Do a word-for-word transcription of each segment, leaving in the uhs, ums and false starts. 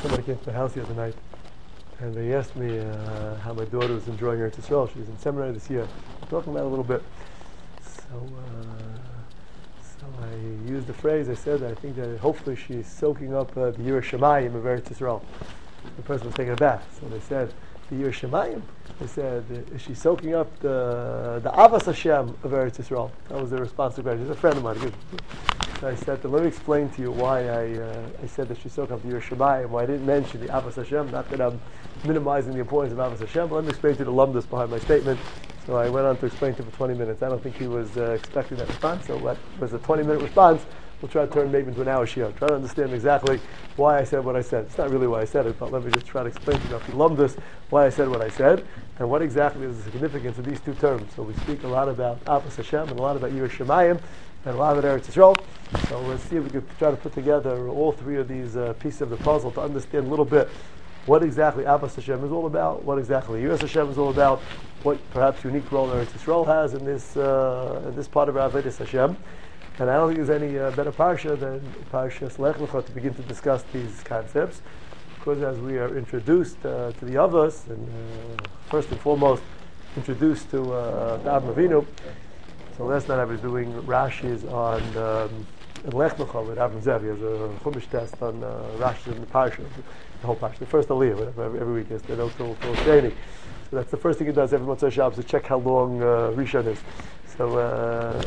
Somebody came to the house the other night, and they asked me uh, how my daughter was enjoying Eretz Yisrael. She's in seminary this year. I'm talking about it a little bit. So, uh, so I used the phrase. I said I think that hopefully she's soaking up uh, the Yirah Shamayim of Eretz Yisrael. The person was taking a bath, so they said the Yirah Shamayim. They said, is she soaking up the the Avas Hashem of Eretz Yisrael? That was the response to the question. He's a friend of mine. Good. So I said, let me explain to you why I uh, I said that she soaked up the Yirah Shamayim, why I didn't mention the Avas Hashem. Not that I'm minimizing the importance of Avas Hashem, but let me explain to the lumdus behind my statement. So I went on to explain to him for twenty minutes. I don't think he was uh, expecting that response, so that was a twenty-minute response. We'll try to turn maybe into an hour shiur. Try to understand exactly why I said what I said. It's not really why I said it, but let me just try to explain to you if you lumdus why I said what I said, and what exactly is the significance of these two terms. So we speak a lot about Avas Hashem and a lot about Yirah Shamayim, and a lot about Eretz Yisrael. So let's see if we can try to put together all three of these uh, pieces of the puzzle to understand a little bit what exactly Avas Hashem is all about, what exactly Yiras Hashem is all about, what perhaps unique role Eretz Yisrael has in this uh, in this part of our Avodas Hashem. And I don't think there's any uh, better parsha than Parshas Lech Lecha to begin to discuss these concepts, because as we are introduced uh, to the Avos, and uh, first and foremost introduced to uh, the Avram Avinu. So last night I was doing Rashi's on um, Lech Lecha with Avram Zev. He has a Chumash test on uh, Rashi's in the parsha, the whole parsha, the first Aliyah, whatever, every, every week is the till till Sheni. So that's the first thing he does every Motzei Shabbos, to check how long uh, Rishon is. So. Uh,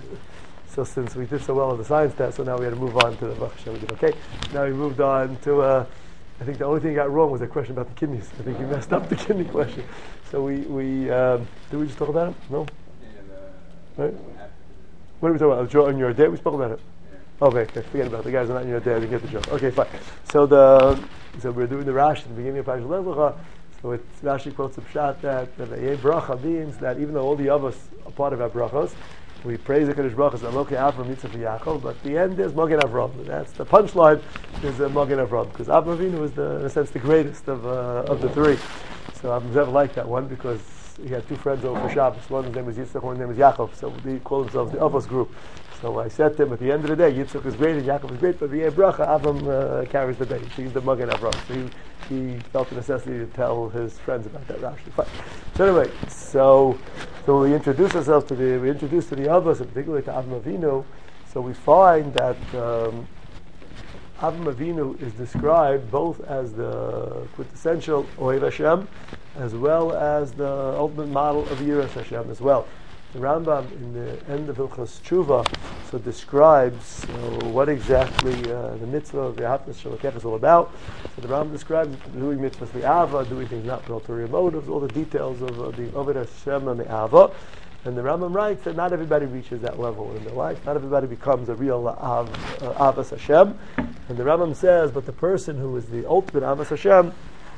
So since we did so well on the science test, so now we had to move on to the Baruch Hashem. We did okay. Now we moved on to, uh, I think the only thing he got wrong was a question about the kidneys. I think he messed up the kidney question. So we, we um, did we just talk about it? No? Right? What did we talk about? The on your day? We spoke about it. Okay, okay, forget about it. The guys are not in your day. I didn't get the joke. Okay, fine. So the so we're doing the Rashi at the beginning of Parashat Lech Lecha. So it's Rashi quotes the Pshat that the Yeh Bracha means that even though all the Avos are part of our brachos, we praise the Kadosh Baruch Hu as Elokei Avram Yitzchak Yaakov, but the end is Magen Avram. That's the punchline. Is uh, Magen Avram, because Avram Avinu was, the, in a sense, the greatest of uh, of the three. So Avram Zev liked that one because he had two friends over for Shabbos. One's name was Yitzchak, one's name was Yaakov. So they call themselves the Avos group. So I said to him at the end of the day, Yitzchak is great and Yaakov is great, but V'yeh Bracha, Avram uh, carries the day. So he's the Magen Avram. So he, he felt the necessity to tell his friends about that Rashi. Fine. So anyway, so. So we introduce ourselves to the, we introduce to the Avos, and particularly to Avram Avinu. So we find that um, Avram Avinu is described both as the quintessential Ohev Hashem, as well as the ultimate model of Yiras Hashem as well. The Rambam in the end of Hilchos Tshuva so describes uh, what exactly uh, the mitzvah of V'ahavta Shalakech is all about. So the Rambam describes doing mitzvahs Me'ava, doing things not for ulterior motives, all the details of uh, the Oved Hashem and Me'ava. And the Rambam writes that not everybody reaches that level in their life. Not everybody becomes a real Av, uh, Avas Hashem. And the Rambam says, but the person who is the ultimate Avas Hashem,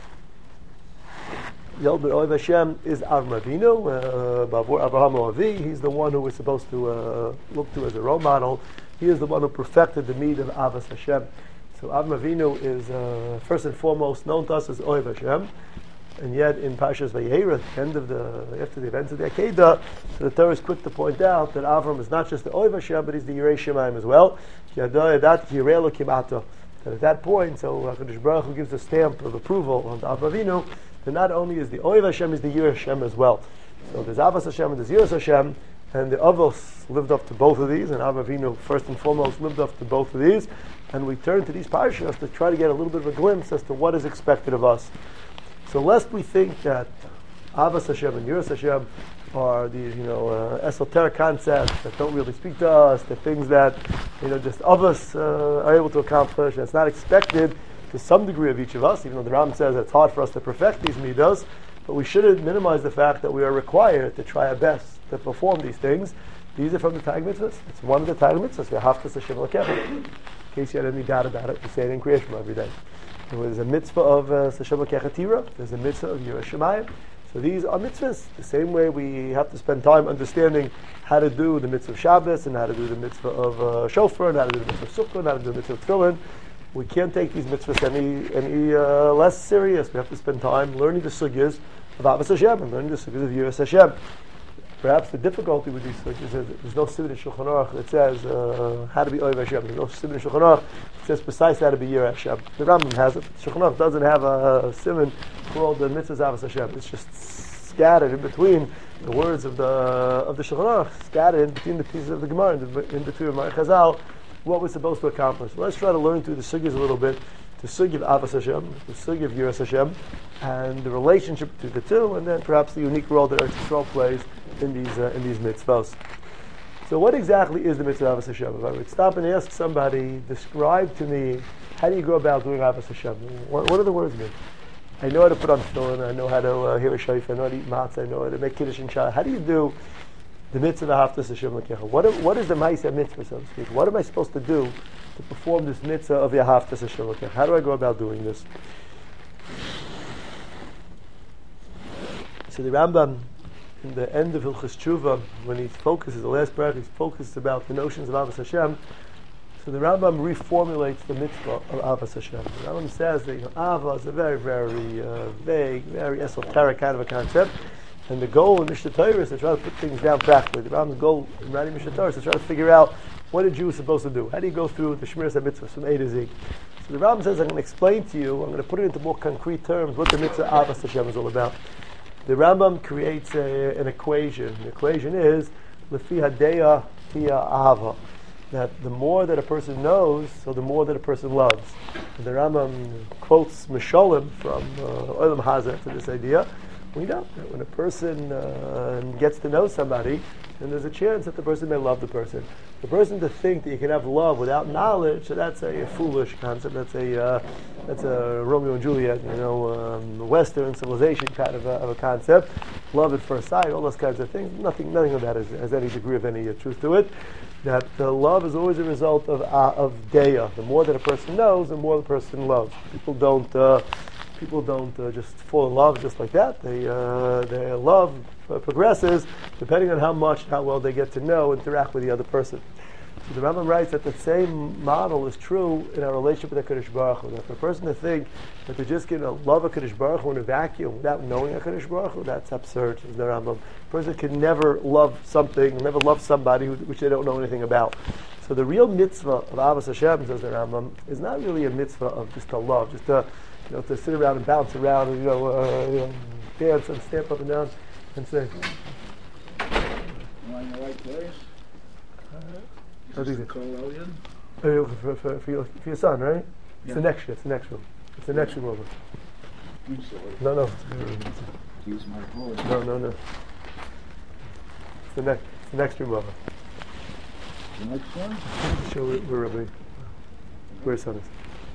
the ultimate Ohev Hashem, is Avram Avinu, uh, Bavur Avraham Avi. He's the one who we're supposed to uh, look to as a role model. He is the one who perfected the need of Avas Hashem. So Avram Avinu is uh, first and foremost known to us as Ohev Hashem, and yet in Parshas Vayera, at the end of the after the events of the Akedah, so the Torah is quick to point out that Avram is not just the Ohev Hashem, but he's the Yirei Shamayim as well. That at that point, so HaKadosh Baruch Hu gives a stamp of approval on Avram Avinu. And not only is the Ohev Hashem, is the Yirah Hashem as well. So there's Avas Hashem and there's Yiras Hashem, and the Avos lived up to both of these, and Avram Avinu first and foremost lived up to both of these. And we turn to these parashas to try to get a little bit of a glimpse as to what is expected of us. So lest we think that Avas Hashem and Yiras Hashem are these, you know, uh, esoteric concepts that don't really speak to us, the things that, you know, just of us uh, are able to accomplish, and it's not expected to some degree of each of us, even though the Ram says it's hard for us to perfect these midos, but we shouldn't minimize the fact that we are required to try our best to perform these things. These are from the Tag Mitzvahs. It's one of the Tag Mitzvahs. V'ahavta Hashem Elokecha. In case you had any doubt about it, we say it in Kriyas Shema every day. There's a mitzvah of Hashem Elokecha Tira. There's a mitzvah of Yiras Shamayim. So these are mitzvahs. The same way we have to spend time understanding how to do the mitzvah of Shabbos, and how to do the mitzvah of uh, Shofar, and how to do the mitzvah of Sukkah, and how to do the mitzvah of Tefillin. We can't take these mitzvahs any any uh, less serious. We have to spend time learning the sugyas of Avos Hashem and learning the sugyas of Yiras Hashem. Perhaps the difficulty with these sugyas is that there's no simon in Shulchan Aruch that says uh, how to be Oiv Hashem. There's no simon in Shulchan Aruch that says precisely how to be Yireh Hashem. The Rambam has it. Shulchan Aruch doesn't have a simon called the mitzvahs Avos Hashem. It's just scattered in between the words of the of the Shulchan Aruch, scattered in between the pieces of the Gemara, in, the, in between Mar Chazal, what we're supposed to accomplish. So let's try to learn through the sugyas a little bit. The sugya of Avos Hashem, the sugya of Yiras Hashem, and the relationship between the two, and then perhaps the unique role that Eretz Yisrael plays in these uh, in these mitzvahs. So, what exactly is the mitzvah of Avos Hashem? If I would stop and ask somebody, describe to me, how do you go about doing Avos Hashem? What, what do the words mean? I know how to put on tefillin, I know how to uh, hear a shayf, I know how to eat matzah, I know how to make kiddush and shah. How do you do the mitzvah of Haftas Hashem L'kecha? What what is the ma'aseh mitzvah, so to speak? What am I supposed to do to perform this mitzvah of Haftas Hashem L'kecha? How do I go about doing this? So the Rambam, in the end of Hilchos Tshuva, when he focuses, the last paragraph, he focuses about the notions of Avos Hashem. So the Rambam reformulates the mitzvah of Avos Hashem. The Rambam says that, you know, Ava is a very, very uh, vague, very esoteric kind of a concept. And the goal in Mishnah Torah is to try to put things down practically. The Rambam's goal in writing Mishnah Torah is to try to figure out what a Jew is supposed to do. How do you go through the Shmiras HaMitzvahs from A to Z? So the Rambam says, I'm going to explain to you, I'm going to put it into more concrete terms, what the mitzvah Avos Hashem is all about. The Rambam creates a, an equation. The equation is Lefi Hadeya Tia Ahava. That the more that a person knows, so the more that a person loves. And the Rambam quotes Misholim from uh, Olam Hazeh to this idea. We know that when a person uh, gets to know somebody, then there's a chance that the person may love the person. The person to think that you can have love without knowledge, so that's a, a foolish concept. That's a uh, that's a Romeo and Juliet, you know, um, Western civilization kind of a, of a concept. Love at first sight, all those kinds of things. Nothing, nothing of that has, has any degree of any uh, truth to it. That uh, love is always a result of uh, of deya. The more that a person knows, the more the person loves. People don't. Uh, People don't uh, just fall in love just like that. They, uh, their love uh, progresses depending on how much, how well they get to know, interact with the other person. So the Rambam writes that the same model is true in our relationship with HaKadosh Baruch Hu. That for a person to think that they're just going to love HaKadosh Baruch Hu in a vacuum without knowing HaKadosh Baruch Hu, that's absurd, says the Rambam. A person can never love something, never love somebody who, which they don't know anything about. So the real mitzvah of Avos Hashem, says the Rambam, is not really a mitzvah of just to love, just to You know, to sit around and bounce around and, you know, uh, you know, dance and stamp up and down and say. Am I in the right place? Uh, Is this the Colonian? for, for, for, for, your, for your son, right? Yeah. It's the next It's the next room. It's the next room over. I'm sorry. No, no. Use my voice. No, no, no. It's the next. It's the next room over. The next one? Show where, where Rabbi, where his son is.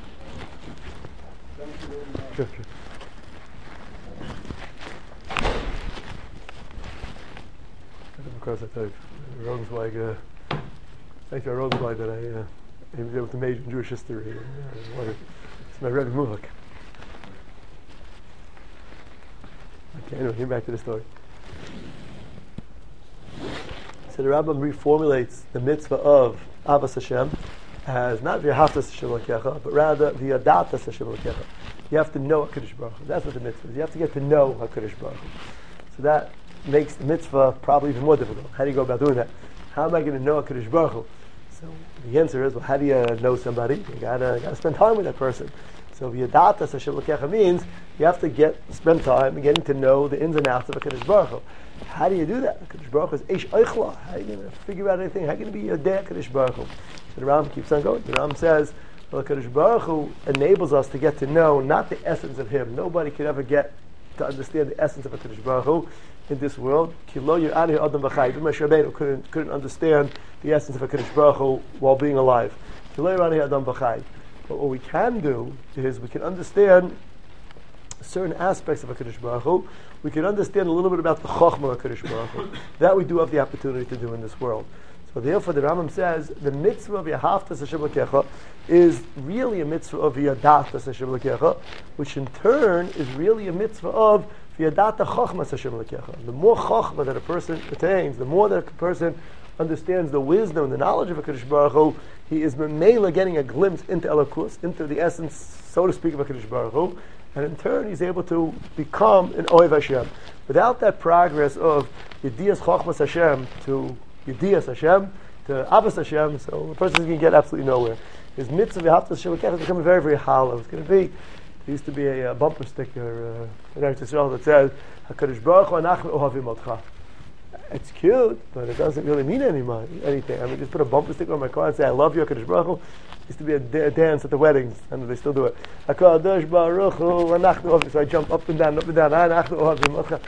Sure, sure. Of course, I tell you, Rosenzweig, uh, thank you, Rosenzweig, that I uh, was able to major in Jewish history. And, uh, it's my Rebbe Muhak. Okay, anyway, get back to the story. So the Rambam reformulates the mitzvah of Avos Hashem as not v'yahaftas Hashem l'kecha, but rather v'yadatas Hashem l'kecha. You have to know HaKadosh Baruch Hu. That's what the mitzvah is. You have to get to know HaKadosh Baruch Hu. So that makes the mitzvah probably even more difficult. How do you go about doing that? How am I going to know HaKadosh Baruch Hu? So the answer is, well, how do you know somebody? You gotta gotta spend time with that person. So v'yadatas Hashem l'kecha means you have to get spend time getting to know the ins and outs of HaKadosh Baruch Hu. How do you do that? HaKadosh Baruch Hu is Eish Eichla. How are you going to figure out anything? How are you going to be a day HaKadosh Baruch Hu? So the Ram keeps on going. The Ram says, well, HaKadosh Baruch Hu enables us to get to know not the essence of Him. Nobody could ever get to understand the essence of HaKadosh Baruch Hu in this world. Kilo Yerani Adam B'chai. Moshe Rabbeinu couldn't couldn't understand the essence of HaKadosh Baruch Hu while being alive. Kilo Yerani Adam B'chai. But what we can do is we can understand certain aspects of HaKadosh Baruch Hu. We can understand a little bit about the Chochmah of HaKadosh Baruch Hu. That we do have the opportunity to do in this world. So therefore the Rambam says the mitzvah of Yahaftas Hashem L'kecha is really a mitzvah of Yadatas Hashem L'kecha, which in turn is really a mitzvah of Yadata Chochmas Hashem L'kecha. The more Chochmah that a person attains, the more that a person understands the wisdom and the knowledge of HaKadosh Baruch Hu, he is memela getting a glimpse into Elokus, into the essence, so to speak, of HaKadosh Baruch Hu. and in turn he's able to become an Ohev Hashem. Without that progress of Yediyas Chochmas Hashem to Yediyas Hashem to Avos Hashem, so the person is going to get absolutely nowhere. His mitzvah V'ahavta Hashem is becoming very, very hollow. It's going to be, there used to be a, a bumper sticker uh, in Eretz Yisrael that says, HaKadosh Baruch Hu Anachnu Ohavim Otcha. It's cute, but it doesn't really mean any, anything. I mean, just put a bumper sticker on my car and say, I love you, HaKadosh Baruch Hu. Used to be a, da- a dance at the weddings, and they still do it. HaKadosh Baruch Hu Anachnu Ohavim. So I jump up and down, up and down. Anachnu Ohavim Otcha.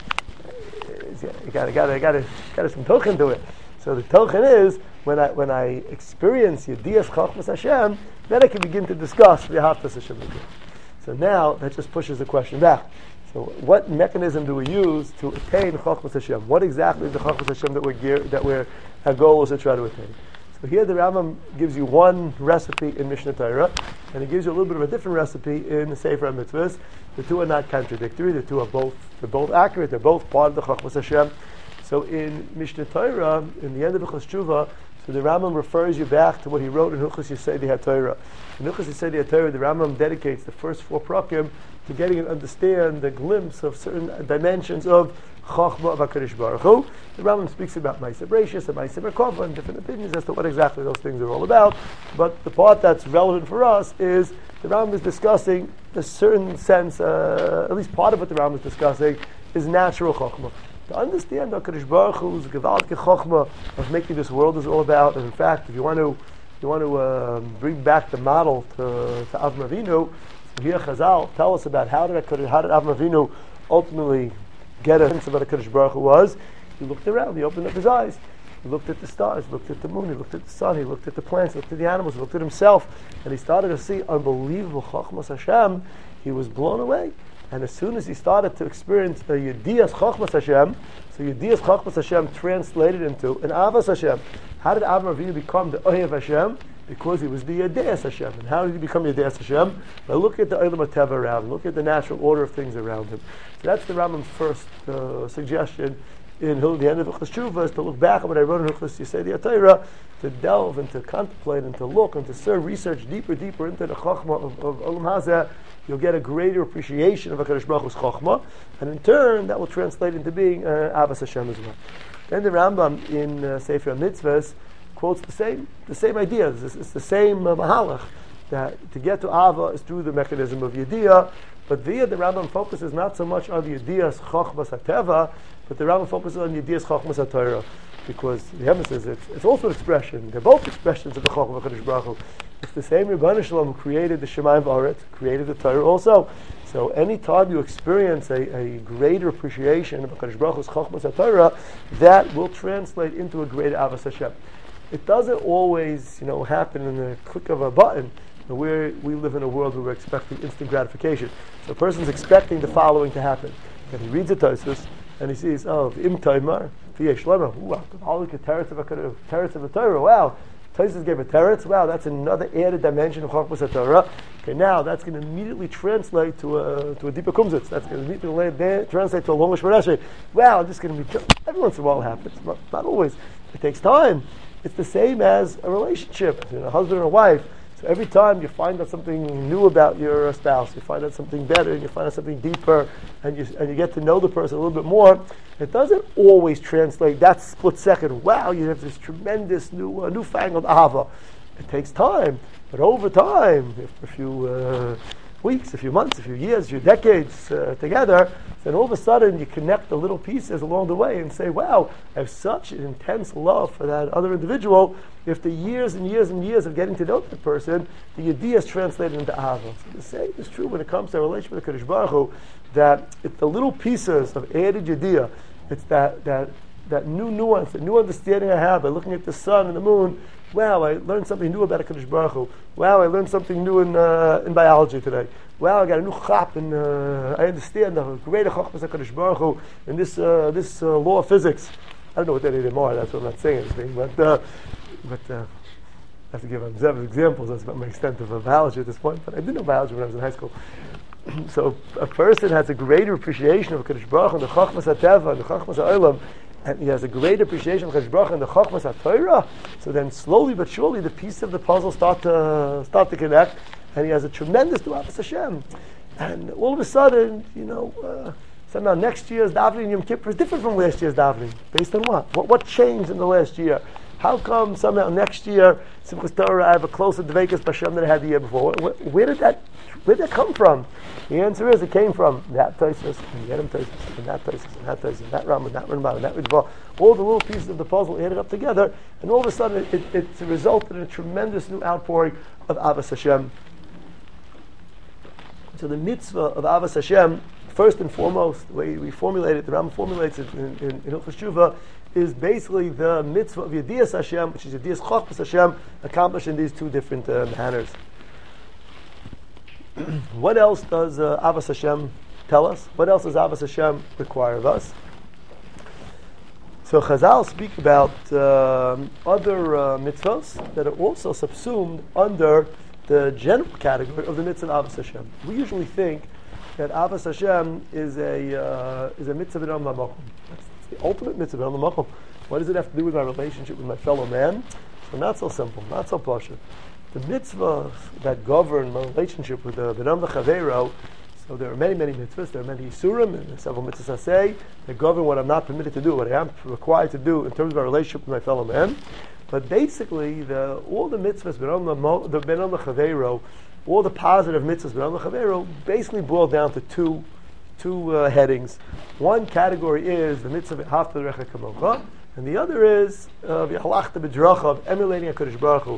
You gotta, gotta, gotta, gotta some token to it. So the token is, when I when I experience Yediyas Chochmas Hashem, then I can begin to discuss V'ahavta Hashem again. So now that just pushes the question back. So what mechanism do we use to attain Chochmas Hashem? What exactly is the Chochmas Hashem that we're gear, that we're our goal is to try to attain? So here the Rambam gives you one recipe in Mishnah Torah, and he gives you a little bit of a different recipe in the Sefer HaMitzvahs. The two are not contradictory. The two are both they're both accurate. They're both part of the Chochmas Hashem. So in Mishnah Torah, in the end of Hilchos Tshuva, so the Rambam refers you back to what he wrote in Hilchos Yesodei HaTorah. In Hilchos Yesodei HaTorah, the Rambam dedicates the first four prakim to getting and understand the glimpse of certain dimensions of Chochmah of HaKadosh Baruch Hu. The Rambam speaks about Ma'aseh Bereishis and Ma'aseh Merkava and different opinions as to what exactly those things are all about. But the part that's relevant for us is the Rambam is discussing the certain sense, uh, at least part of what the Rambam is discussing, is natural Chochmah. To understand HaKadosh Baruch Hu's Gevaldige Chochmah of making this world is all about, and in fact, if you want to, you want to uh, bring back the model to, to Avram Avinu, so here Chazal tell us about how did HaKadosh, how did Avram Avinu ultimately get a sense of what HaKadosh Baruch Hu was. He looked around, he opened up his eyes, he looked at the stars, he looked at the moon, he looked at the sun, he looked at the plants, he looked at the animals, he looked at himself, and he started to see unbelievable Chochmas Hashem. He was blown away. And as soon as he started to experience the Yediyas Chochmas Hashem, so Yediyas Chochmas Hashem translated into an Avos Hashem. How did Avram Avinu become the Ohev Hashem? Because he was the Yediyas Hashem. And how did he become Yediyas Hashem? By looking at the Olam HaTeva around him, look at the natural order of things around him. So that's the Rambam's first uh, suggestion in the end of Hilchos Tshuva, is to look back at what I wrote in Hilchos Yesodei HaTorah, to delve and to contemplate and to look and to serve research deeper, deeper into the Chochmah of, of Olam Hazeh. You'll get a greater appreciation of HaKadosh Baruch Hu's Chochmah, and in turn, that will translate into being uh, Avos Hashem as well. Then the Rambam in uh, Sefer HaMitzvahs quotes the same the same idea. It's, it's the same uh, mahalach, that to get to Ava is through the mechanism of Yediyah, but there the Rambam focuses not so much on the Yediyas Chochmas HaTeva, but the Rambam focuses on Yediyas Chochmas HaTorah, because the Rebbe says it's, it's also an expression. They're both expressions of the Chochmah of HaKadosh Baruch Hu. It's the same Rebbeinu Shalom who created the Shemayim V'Aretz, created the Torah also. So any time you experience a, a greater appreciation of HaKadosh Baruch Hu's Chochmas HaTorah, that will translate into a greater Avos Hashem. It doesn't always, you know, happen in the click of a button. We're, we live in a world where we're expecting instant gratification. So a person's expecting the following to happen. And he reads a Tosfos, and he sees, oh, Im Taimar, V'yesh Lema, wow, teretz of the Torah, wow. Tosfos gave a teretz, wow, that's another added dimension of Chochmas HaTorah. Okay, now that's going to immediately translate to a, to a deeper kumzitz. That's going to immediately translate to a longish Rashi. Wow, just going to be, every once in a while it happens, not, not always. It takes time. It's the same as a relationship, you know, a husband and a wife. So every time you find out something new about your spouse, you find out something better, and you find out something deeper, and you and you get to know the person a little bit more, it doesn't always translate that split second. Wow, you have this tremendous new uh, newfangled ahava. It takes time, but over time, if a few uh, weeks, a few months, a few years, a few decades uh, together, then all of a sudden you connect the little pieces along the way and say, wow, I have such an intense love for that other individual. After years and years and years of getting to know that person, the Yediyah is translated into Ahava. So the same is true when it comes to our relationship with the Kadosh Baruch Hu, that it's the little pieces of added Yediyah. It's that, that, that new nuance, that new understanding I have by looking at the sun and the moon. Wow, I learned something new about HaKadosh Baruch Hu. Wow, I learned something new in uh, in biology today. Wow, I got a new chap, and uh, I understand the greater Chochmas HaKadosh Baruch Hu in this uh, this uh, law of physics. I don't know what that is anymore. That's what I'm not saying anything, but uh, but uh, I have to give examples. That's about my extent of uh, biology at this point. But I did know biology when I was in high school. So a person has a greater appreciation of HaKadosh Baruch Hu and the Chochmas HaTeva and the Chochmas HaOlam, and he has a great appreciation of HaKadosh Baruch Hu and the Chochmas HaTorah. So then slowly but surely the pieces of the puzzle start to start to connect, and he has a tremendous Avos Hashem. And all of a sudden, you know, uh, somehow next year's davening Yom Kippur is different from last year's davening. Based on what? What, what changed in the last year? How come somehow next year, Simchas Torah, I have a closer dveikus b'Hashem than I had the year before? Where, where did that, where did that come from? The answer is it came from that Tosfos, and the Edom Tosfos, and that Tosfos, and that Tosfos, and that Ram, and that Ramban, and that Ritva. All the little pieces of the puzzle added up together, and all of a sudden it, it, it resulted in a tremendous new outpouring of Avos Hashem. So the mitzvah of Avos Hashem, first and foremost, the way we formulate it, the Ram formulates it in, in, in Hilchos Tshuva, is basically the mitzvah of Yedias Hashem, which is Yedias Chachmas Hashem, accomplished in these two different uh, manners. What else does uh, Avos Hashem tell us? What else does Avos Hashem require of us? So Chazal speak about um, other uh, mitzvahs that are also subsumed under the general category of the mitzvah of Avos Hashem. We usually think that Avos Hashem is a uh, is a mitzvah b'nam lamakom. That's the ultimate mitzvah b'nam lamakom. What does it have to do with my relationship with my fellow man? So not so simple, not so pashut. The mitzvahs that govern my relationship with the b'nam l'chaveiro, so there are many, many mitzvahs, there are many isurim, and several mitzvahs say, that govern what I'm not permitted to do, what I am required to do in terms of my relationship with my fellow man. But basically, the, all the mitzvahs, b'nam the b'nam l'chaveiro, all the positive mitzvahs, b'nam l'chaveiro, basically boil down to two, two uh, headings. One category is the mitzvah v'ahavta l'recha kamocha, and the other is v'halachta b'drachav, emulating HaKadosh Baruch Hu.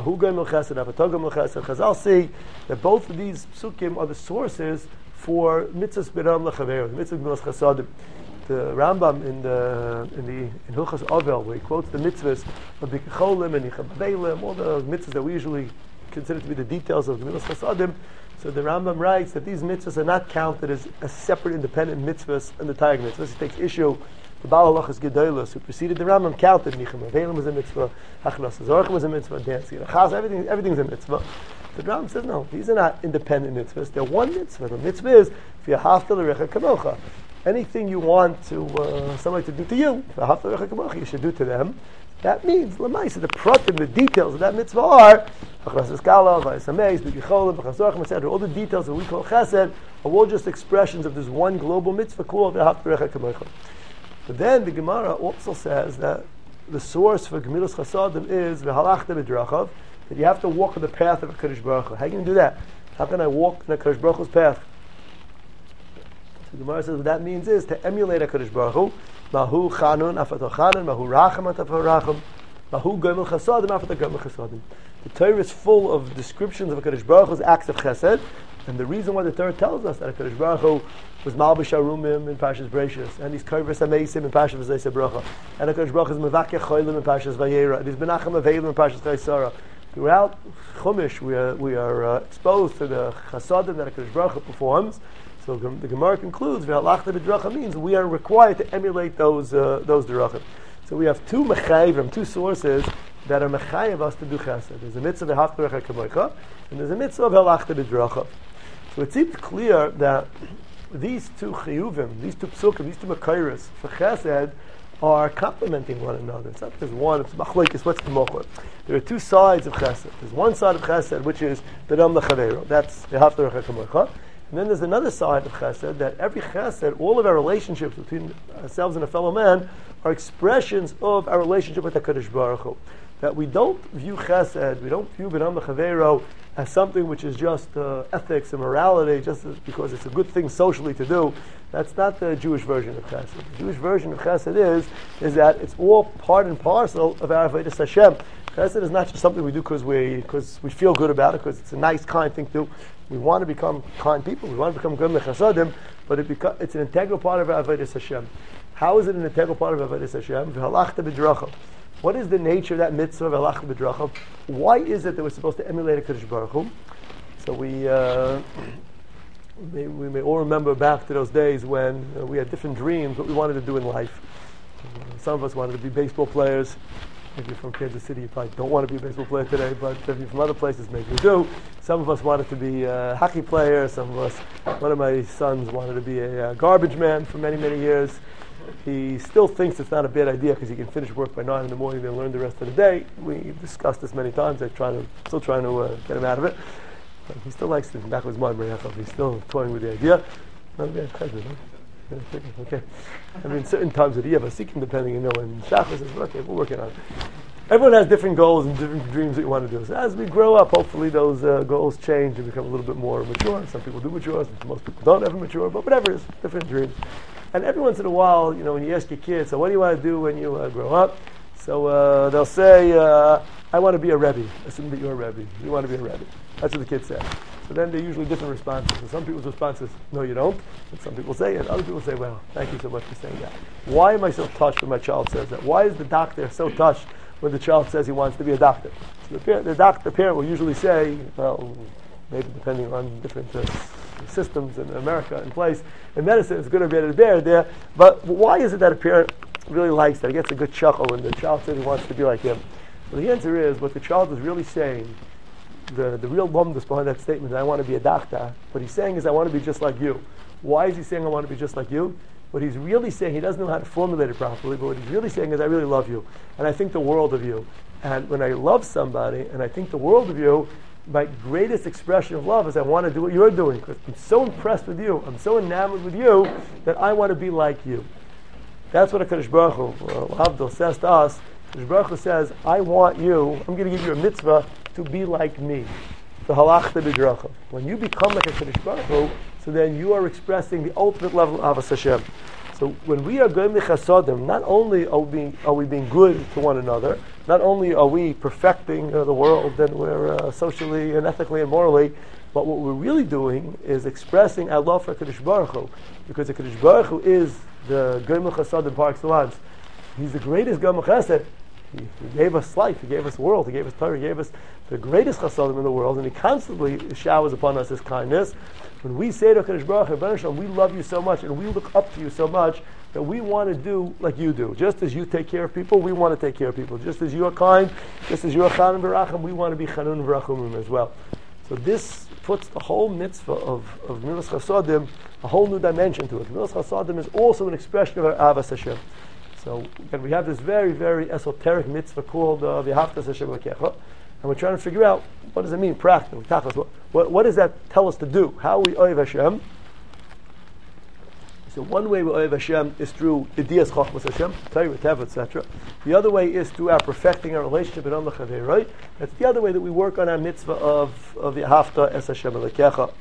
Chazal say that both of these psukim are the sources for mitzvahs b'nam l'chaveiro, the mitzvah b'milas chasadim. The Rambam in the in the in Hilchos Avel, where he quotes the mitzvahs of Bikucholim and Yichabelim, all the mitzvahs that we usually consider to be the details of the Milas Chasadim. So the Rambam writes that these mitzvahs are not counted as, as separate, independent mitzvahs in the Taryag mitzvahs. He takes issue. The Baal Halachas Gedolos, who preceded the Rambam, counted Yichabelim was a mitzvah, Hachnas Zorach was a mitzvah, dancing, Chaz, everything, everything's a mitzvah. The Rambam says no, these are not independent mitzvahs. They're one mitzvah. The mitzvah is v'ahavta l'recha kamocha. Anything you want to uh, somebody to do to you, you should do to them. That means, l'maisa, the pratim, the details of that mitzvah are all the details that we call chesed are all just expressions of this one global mitzvah called v'ahavta. But then the Gemara also says that the source for Gemilas Chasadim is v'halachta b'drachav, that you have to walk on the path of HaKadosh Baruch Hu. How can you do that? How can I walk in HaKadosh Baruch Hu's path? The Gemara says what that means is to emulate HaKadosh Baruch Hu. Mahu chanun afato chanun, mahu racham afato racham, mahu gomel chasadim afato gomel chasadim. The Torah is full of descriptions of HaKadosh Baruch Hu's acts of chesed, and the reason why the Torah tells us that HaKadosh Baruch Hu was malbish arumim in Parshas Bereishis, and he's kovers ameisim in Parshas V'zayis Bracha, and HaKadosh Baruch Hu is mevakeh cholim in Parshas Vayera, and he's benachem aveilim in Parshas Chaisara. Throughout Chumash, we are, we are uh, exposed to the chasadim that HaKadosh Baruch Hu performs. So the Gemara concludes, v'halachta b'dracha means we are required to emulate those uh, those derachim. So we have two mechayivim, two sources that are mechayiv us to do chesed. There's a mitzvah v'ahavta l'recha kamocha, and there's a mitzvah v'halachta b'dracha. So it seems clear that these two chiyuvim, these two psukim, these two mekayros for chesed are complementing one another. It's not just one, it's machlokes, what's the mochel? There are two sides of chesed. There's one side of chesed, which is b'nam l'chaveiro. That's v'ahavta l'recha kamocha. And then there's another side of chesed, that every chesed, all of our relationships between ourselves and a fellow man, are expressions of our relationship with HaKadosh Baruch Hu. That we don't view chesed, we don't view b'nam l'chaveiro as something which is just uh, ethics and morality, just because it's a good thing socially to do. That's not the Jewish version of chesed. The Jewish version of chesed is, is that it's all part and parcel of our avodas Hashem. Chesed is not just something we do because we because we feel good about it, because it's a nice, kind thing to do. We want to become kind people. We want to become good lechasadim, but it beca- it's an integral part of our avodas Hashem. How is it an integral part of our avodas Hashem? V'halachta b'drachav. What is the nature of that mitzvah of halachta b'drachav? Why is it that we're supposed to emulate HaKadosh Baruch Hu? So we uh, we, may, we may all remember back to those days when uh, we had different dreams, what we wanted to do in life. Uh, some of us wanted to be baseball players. If you're from Kansas City, you probably don't want to be a baseball player today, but if you're from other places, maybe you do. Some of us wanted to be a hockey player. Some of us, one of my sons wanted to be a, a garbage man for many, many years. He still thinks it's not a bad idea because he can finish work by nine in the morning and learn the rest of the day. We've discussed this many times. I'm trying to, still trying to uh, get him out of it. But he still likes to, back with his mind, he's still toying with the idea. Not a bad chesed, huh? Okay. I mean, certain times of the year, but seeking depending, you know, and Shachar says, okay, we're working on it. Everyone has different goals and different dreams that you want to do. So as we grow up, hopefully those uh, goals change and become a little bit more mature. Some people do mature, most people don't ever mature, but whatever it is, different dreams. And every once in a while, you know, when you ask your kids, so what do you want to do when you uh, grow up? So uh, they'll say, uh, I want to be a Rebbe. Assume that you're a Rebbe. You want to be a Rebbe. That's what the kids say. So then they're usually different responses. And some people's response is, no, you don't. And some people say it. And other people say, well, thank you so much for saying that. Why am I so touched when my child says that? Why is the doctor so touched when the child says he wants to be a doctor? So the, parent, the, doc, the parent will usually say, well, maybe depending on different uh, systems in America in place, in medicine it's good to be able to bear there. But why is it that a parent really likes that? He gets a good chuckle when the child says he wants to be like him. Well, the answer is, what the child is really saying, the, the real lumdus behind that statement, that I want to be a doctor, what he's saying is, I want to be just like you. Why is he saying, I want to be just like you? What he's really saying, he doesn't know how to formulate it properly, but what he's really saying is, I really love you, and I think the world of you. And when I love somebody, and I think the world of you, my greatest expression of love is I want to do what you're doing, because I'm so impressed with you, I'm so enamored with you, that I want to be like you. That's what a Kadosh Baruch Hu, uh, Abdul, says to us. Kadosh Baruch Hu says, I want you, I'm going to give you a mitzvah to be like me. The halachta b'drachav. When you become like a Kadosh Baruch Hu, so then you are expressing the ultimate level of Avos Hashem. So when we are going to chasadim, not only are we, being, are we being good to one another, not only are we perfecting uh, the world and we're uh, socially and ethically and morally, but what we're really doing is expressing our love for Kadosh Baruch Hu, because the Kadosh Baruch Hu is the Goyim Chasadim par excellence. He's the greatest Goyim Chesed. He, he gave us life, he gave us the world, he gave us Torah, he gave us the greatest Chasadim in the world, and he constantly showers upon us his kindness. When we say to Kadosh Baruch Hu, we love you so much and we look up to you so much that we want to do like you do. Just as you take care of people, we want to take care of people. Just as you are kind, just as you are Chanun V'Racham, we want to be Chanun V'Rachumim as well. So this puts the whole mitzvah of, of Milas Chasadim a whole new dimension to it. Milas Chasadim is also an expression of our Avos Hashem. So again, we have this very, very esoteric mitzvah called V'Ahavta Hashem Elokecha, and we're trying to figure out what does it mean practically. What, what, what does that tell us to do? How we oiv Hashem? So one way we oiv Hashem is through Idiyas Chachmas Hashem, Torah, Tev, et cetera. The other way is through our perfecting our relationship with Amlech Haveiroi. That's the other way that we work on our mitzvah of of V'Ahavta Es Hashem Elokecha.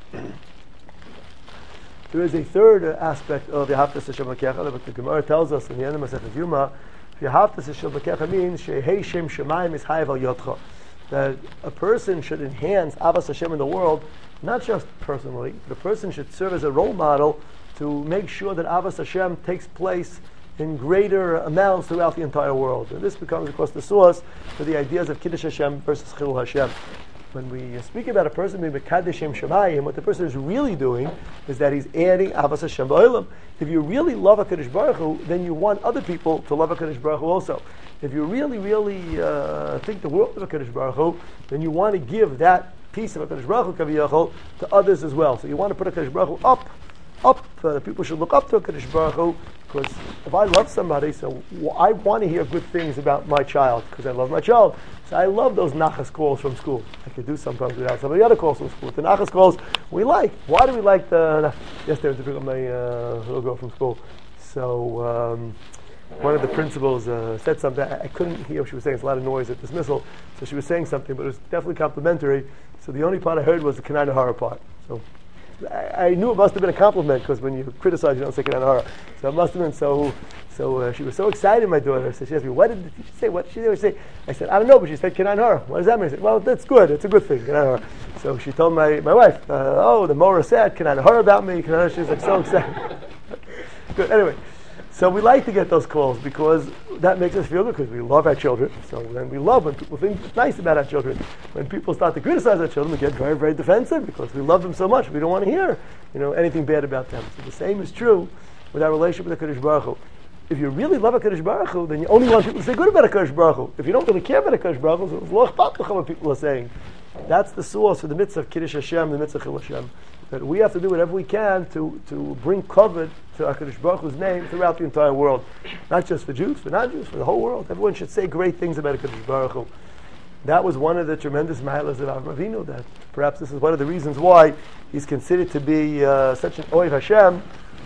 There is a third aspect of V'Ahavta Hashem Elokecha that the Gemara tells us in the end of Masechet Yuma. V'Ahavta Hashem Elokecha means Shehei Shem Shemayim is Hayav Al Yodcha. That a person should enhance Avos Hashem in the world, not just personally, but a person should serve as a role model to make sure that Avos Hashem takes place in greater amounts throughout the entire world. And this becomes, of course, the source for the ideas of Kiddush Hashem versus Chilul Hashem. When we speak about a person being Mekadesh Shem Shemayim, what the person is really doing is that he's adding Avos Hashem Ba'olam. If you really love HaKadosh Baruch Hu, then you want other people to love HaKadosh Baruch Hu also. If you really, really uh, think the world of HaKadosh Baruch Hu, then you want to give that piece of HaKadosh Baruch Hu Kaviyachol to others as well. So you want to put HaKadosh Baruch Hu up, up. Uh, people should look up to HaKadosh Baruch Hu, because if I love somebody, so I want to hear good things about my child, because I love my child. So I love those nachas calls from school. I could do sometimes without some of the other calls from school. The nachas calls we like. Why do we like the... Yesterday I was to pick up my uh, little girl from school. So um, one of the principals uh, said something. I, I couldn't hear what she was saying. It's a lot of noise at dismissal. So she was saying something, but it was definitely complimentary. So the only part I heard was the Kanai Nahara part. So I, I knew it must have been a compliment, because when you criticize, you don't say Kanai Nahara. So it must have been so... So uh, she was so excited, my daughter. So she asked me, what did the teacher say? What did she say? I said, I don't know, but she said, Kanai Nahara. What does that mean? I said, well, that's good. It's a good thing, Kanai Nahara. So she told my, my wife, uh, oh, the Mora said Kanai Nahara about me. Kanai Nahara. She was like so excited. Good. Anyway, so we like to get those calls because that makes us feel good, because we love our children. So then we love when people think it's nice about our children. When people start to criticize our children, we get very, very defensive, because we love them so much. We don't want to hear, you know, anything bad about them. So the same is true with our relationship with the Kadosh Baruch Hu. If you really love a Kadosh Baruch Hu, then you only want people to say good about a Kadosh Baruch Hu. If you don't really care about a Kadosh Baruch Hu, so it's lo akhpat lecha what people are saying. That's the source for the mitzvah of Kiddush Hashem, the mitzvah of Chilul Hashem. That we have to do whatever we can to, to bring covet to HaKadosh Baruch Hu's name throughout the entire world. Not just for Jews, for non-Jews, for the whole world. Everyone should say great things about HaKadosh Baruch Hu. that was one of the tremendous milas of Avraham Avinu. That perhaps this is one of the reasons why he's considered to be uh, such an Oiv Hashem.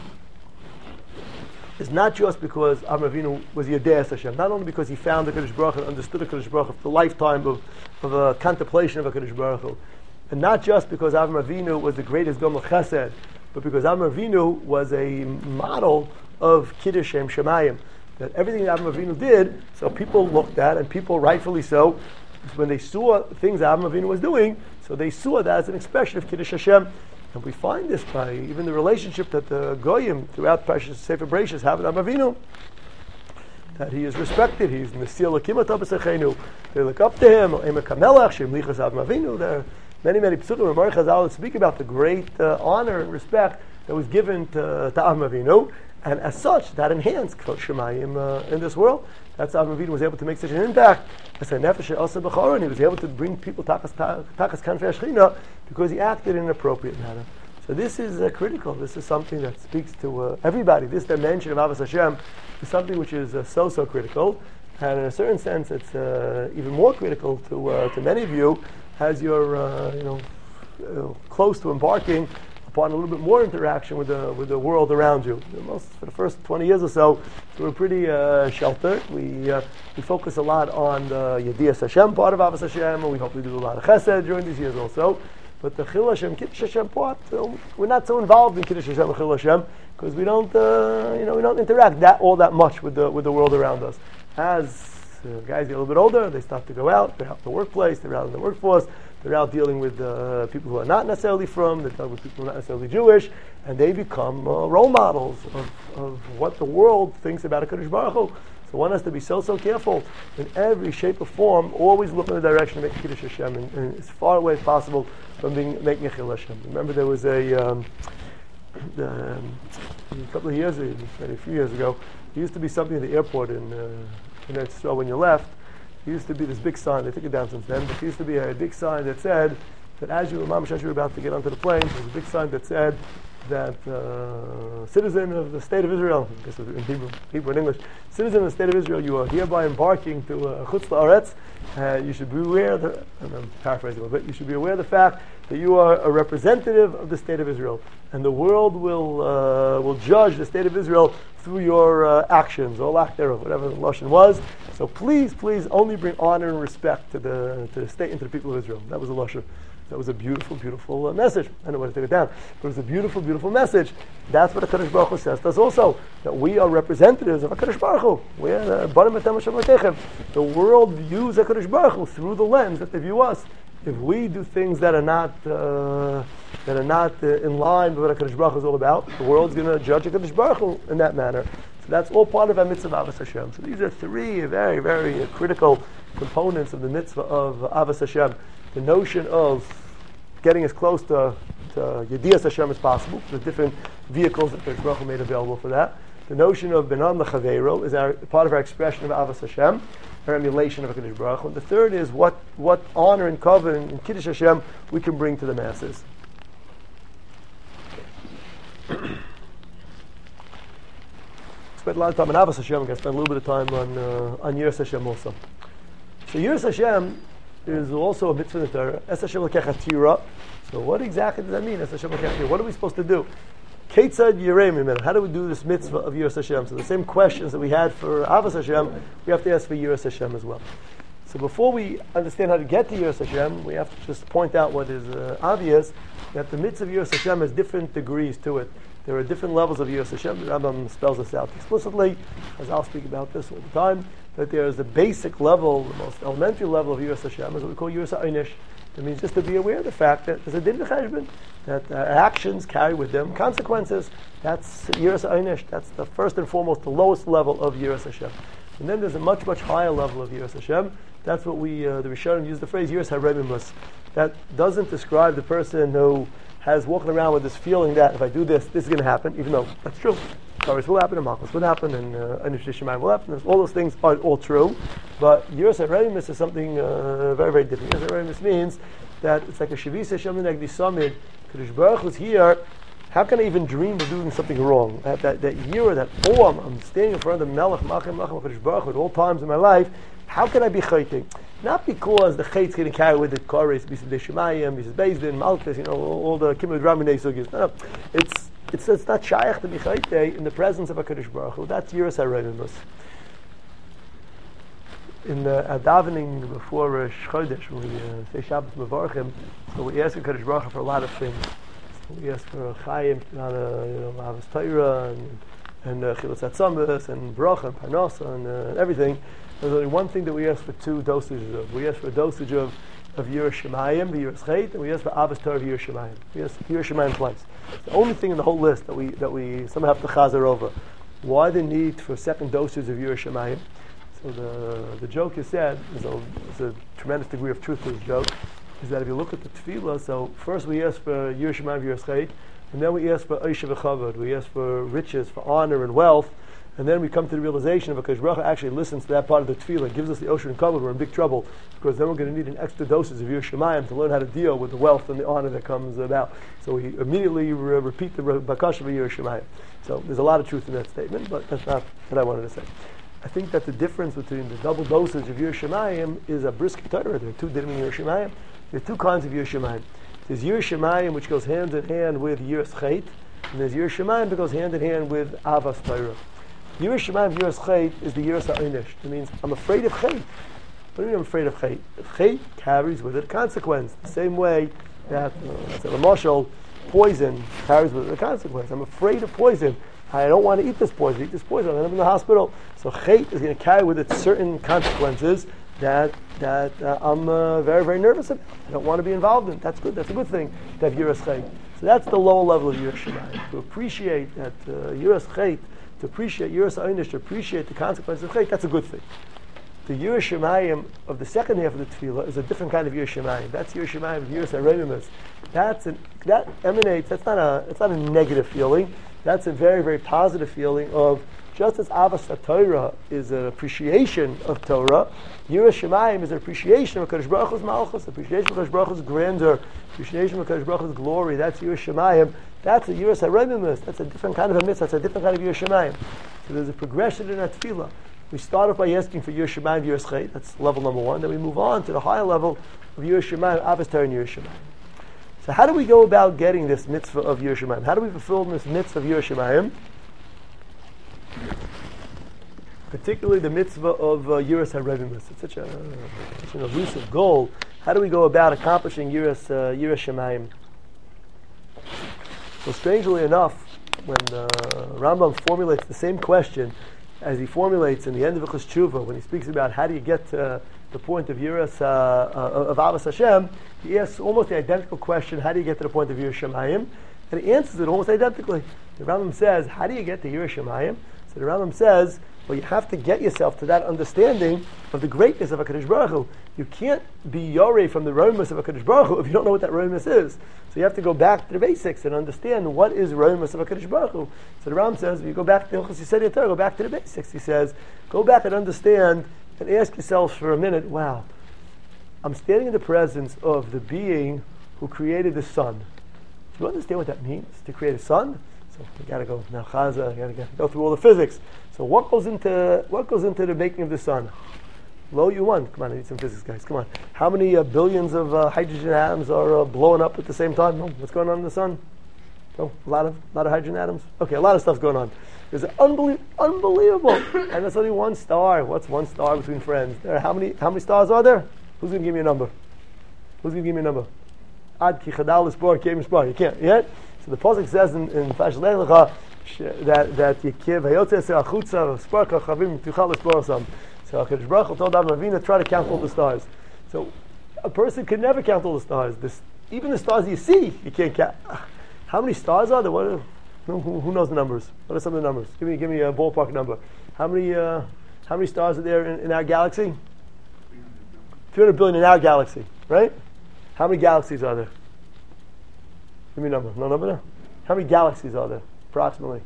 Is not just because Avraham Avinu was Yedei Hashem, not only because he found the Kadosh Baruch Hu and understood the Kadosh Baruch Hu for the lifetime of, of a contemplation of a Kadosh Baruch Hu, and not just because Avraham Avinu was the greatest Gomel Chesed, but because Avraham Avinu was a model of Kiddush Shem Shemayim. That everything that Avraham Avinu did, so people looked at, and people rightfully so, when they saw things that Avraham Avinu was doing, so they saw that as an expression of Kiddush Hashem. And we find this by even the relationship that the Goyim throughout Parshas Sefer Bereishis have with Avraham Avinu. That he is respected, he's Nesil Lakim Ato B'Sechenu. They look up to him, Emek HaMelech, Shem Lichas Avraham Avinu. There are many, many psukim and Mari Chazal that speak about the great uh, honor and respect that was given to, to Avraham Avinu. And as such, that enhanced Kol Shemayim uh, in this world. That's how Avraham Avinu was able to make such an impact. As a nefesh also b'choron, he was able to bring people takas takas kanfei Shechina because he acted in an appropriate manner. So this is uh, critical. This is something that speaks to uh, everybody. This dimension of Avos Hashem is something which is uh, so so critical, and in a certain sense, it's uh, even more critical to uh, to many of you as you're uh, you know uh, close to embarking upon a little bit more interaction with the with the world around you. Most for the first twenty years or so, we were pretty uh, sheltered. We uh, we focus a lot on the Yedias Hashem part of Avos Hashem, and we hopefully do a lot of Chesed during these years also. But the Chil Hashem, Kiddush Hashem part, uh, we're not so involved in Kiddush Hashem and Chil Hashem because we don't uh, you know we don't interact that all that much with the with the world around us. As uh, guys get a little bit older, they start to go out. They're out in the workplace. They're out in the workforce. They're out dealing with uh, people who are not necessarily from, they're dealing with people who are not necessarily Jewish, and they become uh, role models of, of what the world thinks about a Kadosh Baruch Hu. So one has to be so, so careful in every shape or form, always look in the direction of making Kiddush Hashem, and, and as far away as possible from being, making a Chil Hashem. Remember there was a, um, um, a couple of years, maybe a few years ago, there used to be something at the airport in, uh, in Eretz Yisrael when you left. There used to be this big sign, they took it down since then, but there used to be a big sign that said that as you, Mamash, as you were about to get onto the plane, there was a big sign that said that uh, citizen of the state of Israel, I guess in Hebrew, Hebrew and English, citizen of the state of Israel, you are hereby embarking to uh, Chutz La'aretz, and you should be aware, of the, and I'm paraphrasing a little bit, you should be aware of the fact that you are a representative of the state of Israel, and the world will uh, will judge the state of Israel through your uh, actions, or lack thereof, whatever the Lashon was. So please, please, only bring honor and respect to the to the state and to the people of Israel. That was the Lashon. That was a beautiful, beautiful uh, message. I don't want to take it down, but it was a beautiful, beautiful message. That's what the Kadosh Baruch Hu says to us also, that we are representatives of HaKadosh Baruch Hu. We are Barim Etem Hashem L'Techem. The world views HaKadosh Baruch Hu through the lens that they view us. If we do things that are not uh, that are not uh, in line with what HaKadosh Baruch Hu is all about, the world's going to judge HaKadosh Baruch Hu in that manner. So that's all part of our mitzvah of Avos Hashem. So these are three very, very uh, critical components of the mitzvah of uh, Avos Hashem. The notion of getting as close to, to Yedias Hashem as possible, the different vehicles that HaKadosh Baruch Hu made available for that. The notion of Benan L'Chaveiro is our, part of our expression of Avos Hashem, our emulation of HaKadosh Baruch Hu. And the third is what, what honor and covenant and Kiddush Hashem we can bring to the masses. Spent a lot of time on Avos Hashem. I'm going to spend a little bit of time on uh, on Yiras Hashem also. So Yiras Hashem is also a mitzvah in the Torah. Es Hashem L'kech Hatira. So what exactly does that mean? Es Hashem L'kech Hatira. What are we supposed to do? Ketzad Yirei Mimenu. How do we do this mitzvah of Yiras Hashem? So the same questions that we had for Avos Hashem, we have to ask for Yiras Hashem as well. So before we understand how to get to Yiras Hashem, we have to just point out what is uh, obvious, that the mitzvah of Yiras Hashem has different degrees to it. There are different levels of Yiras Hashem. The Rambam spells this out explicitly, as I'll speak about this all the time, that there is the basic level, the most elementary level of Yiras Hashem, is what we call Yiras HaEinish. That means just to be aware of the fact that there's a din v'cheshbon, that uh, actions carry with them consequences. That's Yiras HaEinish. That's the first and foremost, the lowest level of Yiras Hashem. And then there's a much, much higher level of Yiras Hashem. That's what we, uh, the Rishonim use the phrase Yiras HaRemimus. That doesn't describe the person who has walking around with this feeling that if I do this, this is going to happen, even though that's true. Karis will happen, and Malchus will happen, and Anish Shemayim will happen. All those things are all true. But Yiras HaRemimus is something uh, very, very different. Yiras HaRemimus means that it's like a Shavisa Shem Negdi Samid. Kadosh Baruch Hu's here How can I even dream of doing something wrong? That that, that year, that awe, I'm, I'm standing in front of the Melech, Machem, Machem, HaKadosh Baruch Hu at all times in my life. How can I be chayting? Not because the chayt's going to carry with it Koris, Bisad Shemayim, Bisad Bezdin, Malchus, you know, all, all the Kimmel Raminei Sugis. No, no. It's, it's, it's not shaykh to be chayte in the presence of HaKadosh Baruch Hu. That's Yiras HaReimus. In the uh, davening before Rosh Chodesh, when we uh, say Shabbos Mevarchim, so we ask HaKadosh Baruch Hu for a lot of things. So we ask for Chaim, you know, Avos Torah, and and uh, Chilus Atzamas, and Bracha, and Parnasa, and uh, everything. There's only one thing that we ask for two dosages of. We ask for a dosage of of Yiras Shemayim, Yiras Chet, and we ask for Avos Torah, Yiras Shemayim. We ask Yiras Shemayim twice. It's the only thing in the whole list that we that we somehow have to chazer over. Why the need for second dosage of Yiras Shemayim? So the the joke is said, there's a, there's a tremendous degree of truth to this joke, is that if you look at the tefillah, so first we ask for Yiras Shemayim, Yiras Chet, and then we ask for Oisha v'Chavod, we ask for riches, for honor and wealth, and then we come to the realization of HaKadosh Baruch Hu actually listens to that part of the tefillah, gives us the Oisha and Kavod, we're in big trouble, because then we're going to need an extra dosage of Yiras Shemayim to learn how to deal with the wealth and the honor that comes about. So we immediately re- repeat the Bakasha of Yiras Shemayim. So there's a lot of truth in that statement, but that's not what I wanted to say. I think that the difference between the double dosage of Yiras Shemayim is a brisk Torah. There are two dinim in Yiras Shemayim. There are two kinds of Yiras Shemayim. There's Yiras Shemayim, which goes hand in hand with Yiras Chet, and there's Yiras Shemayim that goes hand in hand with Avos Torah. Yiras Shemayim, Yiras Chet is the Yiras HaOnish. It means I'm afraid of Chet. What do you mean I'm afraid of Chet? Chet carries with it a consequence. The same way that, uh, the Mashal, poison carries with it a consequence. I'm afraid of poison. I don't want to eat this poison. Eat this poison, I'm in the hospital. So Chet is going to carry with it certain consequences that that uh, I'm uh, very, very nervous about. I don't want to be involved in. That's good. That's a good thing to have Yiras Chet. So that's the lower level of Yiras Shemayim. To appreciate that uh, Yiras Chet, to appreciate Yiras HaOnish, to appreciate the consequences of Chet, that's a good thing. The Yiras Shemayim of the second half of the tefillah is a different kind of Yiras Shemayim. That's Yiras Shemayim of Yiras HaReimus. That's an, that emanates. That's not a. It's not a negative feeling. That's a very, very positive feeling of just as Avos Torah is an appreciation of Torah, Yiras Shemayim is an appreciation of HaKadosh Baruch Hu's Malchus, appreciation of HaKadosh Baruch Hu's grandeur, appreciation of HaKadosh Baruch Hu's glory. That's Yiras Shemayim. That's a Yiras HaReimus. That's a different kind of a mitzvah. That's a different kind of Yiras Shemayim. So there's a progression in that tefillah. We start off by asking for Yiras Shemayim, Yiras Chet. That's level number one. Then we move on to the higher level of Yiras Shemayim, Avos Torah, and Yiras Shemayim. So how do we go about getting this mitzvah of Yiras Shemayim? How do we fulfill this mitzvah of Yiras Shemayim? Particularly the mitzvah of uh, Yiras HaReimus. It's such, a, such an elusive goal. How do we go about accomplishing Yiras, uh, Yiras Shemayim? So strangely enough, when uh, Rambam formulates the same question as he formulates in the end of Hilchos Tshuva, when he speaks about how do you get to the point of Yiras, uh, uh, of Avos Hashem, he asks almost the identical question, how do you get to the point of Yiras Shemayim? And he answers it almost identically. The Rambam says, how do you get to Yiras Shemayim? So the Rambam says, well, you have to get yourself to that understanding of the greatness of HaKadosh Baruch Hu. You can't be yoreh from the Romus of HaKadosh Baruch Hu if you don't know what that Romus is. So you have to go back to the basics and understand what is Romus of HaKadosh Baruch Hu. So the Rambam says, you go back to Hilchos Yesod Torah, go back to the basics. He says, go back and understand and ask yourself for a minute, wow, I'm standing in the presence of the being who created the sun. Do you understand what that means, to create a sun? So you got to go now, Chaza. You got to go through all the physics. So what goes into what goes into the making of the sun? Lo you one. Come on, I need some physics, guys. Come on. How many uh, billions of uh, hydrogen atoms are uh, blowing up at the same time? No. What's going on in the sun? No. A lot of lot of hydrogen atoms. Okay, a lot of stuff's going on. There's an unbelie- unbelievable, and there's only one star. What's one star between friends? There. Are how many how many stars are there? Who's going to give me a number? Who's going to give me a number? Ad ki chadal l'spor kem l'spor. You can't yet. So the pasuk says in in Parshas Lech Lecha that that Yekiv hayotze se'achutza sparka chavim tuchal l'sporosam. So HaKadosh Baruch Hu told Adam Avinu, try to count all the stars. So a person can never count all the stars. This, even the stars you see, you can't count. How many stars are there? What are, who, who knows the numbers? What are some of the numbers? Give me give me a ballpark number. How many uh, how many stars are there in, in our galaxy? three hundred billion in our galaxy, right? How many galaxies are there? Give me a number. No number there? How many galaxies are there, approximately?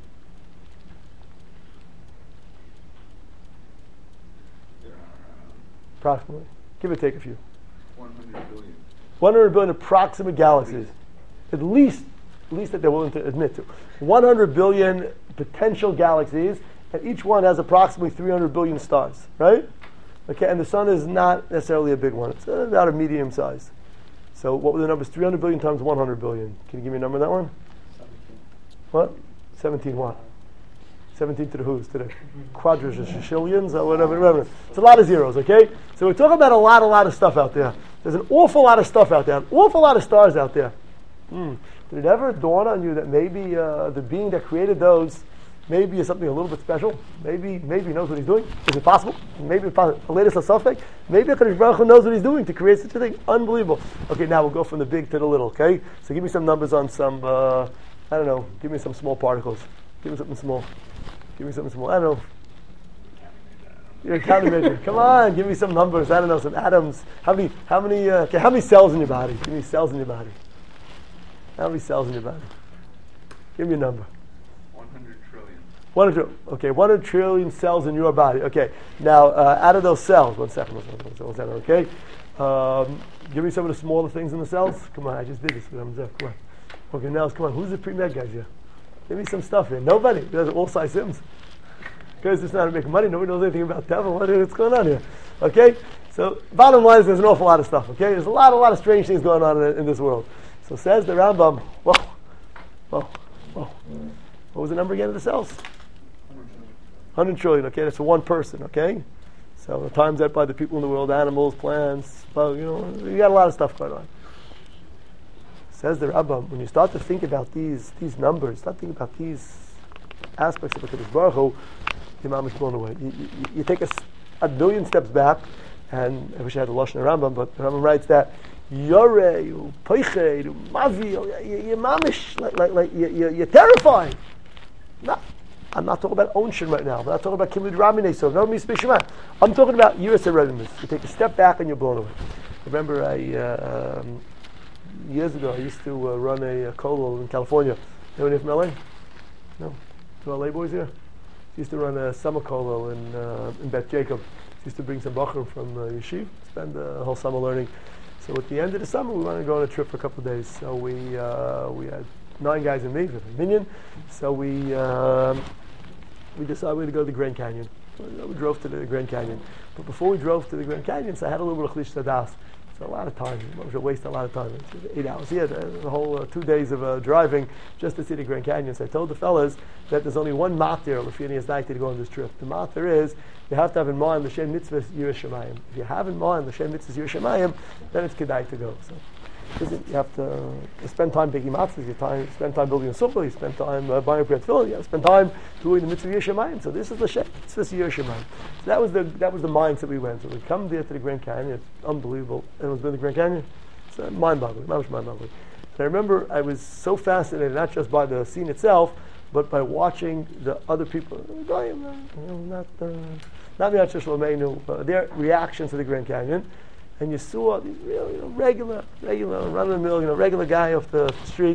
Approximately. Give or take a few. one hundred billion. one hundred billion approximate galaxies. At least. least that they're willing to admit to. one hundred billion potential galaxies, and each one has approximately three hundred billion stars, right? Okay, and the sun is not necessarily a big one. It's about a medium size. So what were the numbers? three hundred billion times one hundred billion. Can you give me a number on that one? seventeen. What? seventeen what? seventeen to the who's? To the quadrillions or whatever, whatever. It's a lot of zeros, okay? So we're talking about a lot, a lot of stuff out there. There's an awful lot of stuff out there, an awful lot of stars out there. Hmm. Did it ever dawn on you that maybe uh, the being that created those maybe is something a little bit special? Maybe maybe he knows what he's doing? Is it possible? Maybe the latest of suspect? Maybe HaKadosh Baruch Hu knows what he's doing to create such a thing. Unbelievable. Okay, now we'll go from the big to the little, okay? So give me some numbers on some, uh, I don't know, give me some small particles. Give me something small. Give me something small. I don't know. You're a countermeasure. Come on, give me some numbers. I don't know, some atoms. How many, how many, uh, okay, how many cells in your body? Give me cells in your body. How many cells in your body? Give me a number. one hundred trillion. One hundred, okay, one hundred trillion cells in your body. Okay, now uh, out of those cells, one second, one second, one second, one second, okay? Um, give me some of the smaller things in the cells. Come on, I just did this with them. Come on. Okay, now, come on, who's the pre-med guys here? Give me some stuff here. Nobody. There's all size sims. Guys just know how to make money. Nobody knows anything about devil. What, what's going on here? Okay? So, bottom line is there's an awful lot of stuff. Okay? There's a lot, a lot of strange things going on in, in this world. So says the Rambam, whoa, whoa, whoa. What was the number again of the cells? one hundred trillion. Okay, that's for one person. Okay? So times that by the people in the world, animals, plants, well, you know, you got a lot of stuff going on. Says the Rambam, when you start to think about these these numbers, start thinking about these aspects of HaKadosh Baruch Hu, your mom is blown away. You, you, you take a, a billion steps back, and I wish I had the Lashon Rambam, but the Rambam writes that Yorei, Poiche, Mavi, you're mamish, like, like, like you're, you're terrifying. No, I'm not talking about Onshin right now. I'm not talking about Kimud Ramine, so no Mispishima. I'm talking about Yiras HaRedemus. You take a step back and you're blown away. Remember, I uh, um, years ago I used to uh, run a, a kollel in California. Anyone here from L A? No? Two L A boys here? Used to run a summer kollel in uh, in Beth Jacob. Used to bring some bachur from uh, Yeshiv, spend the whole summer learning. So at the end of the summer, we wanted to go on a trip for a couple of days. So we uh, we had nine guys and me with a minion. So we um, we decided we were going to go to the Grand Canyon. So we drove to the Grand Canyon. But before we drove to the Grand Canyon, so I had a little bit of chlish tadas. So a lot of time. It was a waste of a lot of time. It's eight hours. Yeah, the, the whole uh, two days of uh, driving just to see the Grand Canyon. So I told the fellas that there's only one matir Lefinias night to go on this trip. The matir is you have to have in mind the Shem Mitzvah Yiras Shamayim. If you have in mind the Shem Mitzvah Yiras Shamayim, then it's kedai to go. So isn't, you have to uh, spend time baking matzahs, you time, spend time building a sukkah, you spend time uh, buying a prayer tefillin, you have to spend time doing the mitzvah Yiras Shamayim. So this is the Shem Mitzvah Yiras Shamayim. So that was the that was the mindset we went. So we come there to the Grand Canyon. It's unbelievable. Anyone's been to the Grand Canyon? It's uh, mind-boggling. That was mind-boggling. And I remember I was so fascinated not just by the scene itself, but by watching the other people, you know, not uh, not Miat Shlomeinu, uh, their reactions to the Grand Canyon. And you saw these real, you know, regular, regular, run-of-the-mill, you know, regular guy off the street.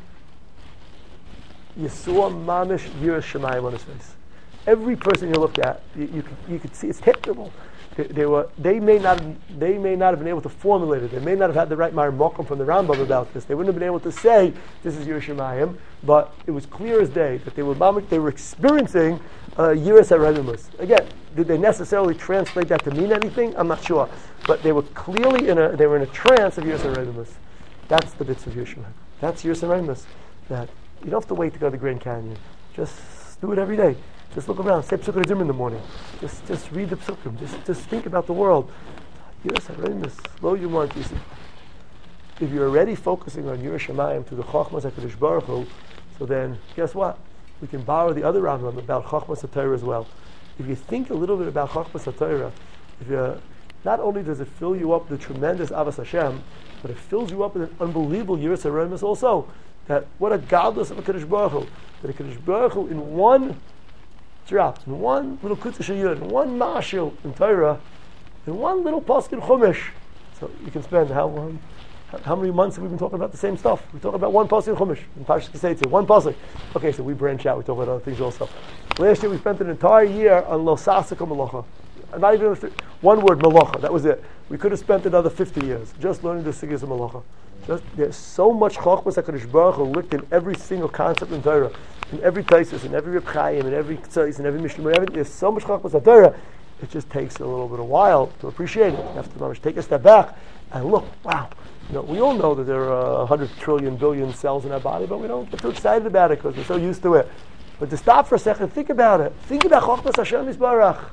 You saw mamish Yiras Shamayim on his face. Every person you looked at, you, you could you could see it's terrible. They, they were they may not they may not have been able to formulate it. They may not have had the right Mar Mokum from the Rambam about this. They wouldn't have been able to say this is Yiras Shamayim, but it was clear as day that they were mamish, they were experiencing uh, Yiras HaRedemus. Again, did they necessarily translate that to mean anything? I'm not sure. But they were clearly in a they were in a trance of Yiras HaRedemus. That's the bits of Yiras Shamayim. That's Yiras HaRedemus. That you don't have to wait to go to the Grand Canyon. Just do it every day. Just look around. Say Psukkah Zim in the morning. Just just read the Psukkah. Just just think about the world. Yiras HaRedemus. Slow your mind. If you're already focusing on Yiras Shamayim to the Chochmas HaKadosh Baruch Hu, so then guess what? We can borrow the other Rambam about Chochmas HaTorah as well. If you think a little bit about Chochmas HaTorah, if you not only does it fill you up with the tremendous Avas Hashem, but it fills you up with an unbelievable Yiras HaRedemus also. That what a godless of a Kadosh Baruch Hu. That a Kadosh Baruch Hu in one drop, in one little Kutzash Yud, in one Mashil in Torah, in one little pasuk in Chumash. So you can spend how long, how many months have we been talking about the same stuff? We talk about one pasuk in Chumash, in Parshas Kiseitzah, one pasuk. Okay, so we branch out, we talk about other things also. Last year we spent an entire year on Lo Sasika Malacha. Not even one word, Malacha, that was it. We could have spent another fifty years just learning the Sigis of Malacha. Just, there's so much Chochmas HaKadosh Baruch Hu licked in every single concept in Torah, in every Taisus, in every Reb Chaim, in every Tzais, in every Mishnah, in everything. There's so much Chochmas HaTorah. It just takes a little bit of while to appreciate it. You have to take a step back and look, wow. You know, we all know that there are one hundred trillion billion cells in our body, but we don't get too excited about it because we're so used to it. But to stop for a second, think about it. Think about Chochmas Hashem Yisbarach.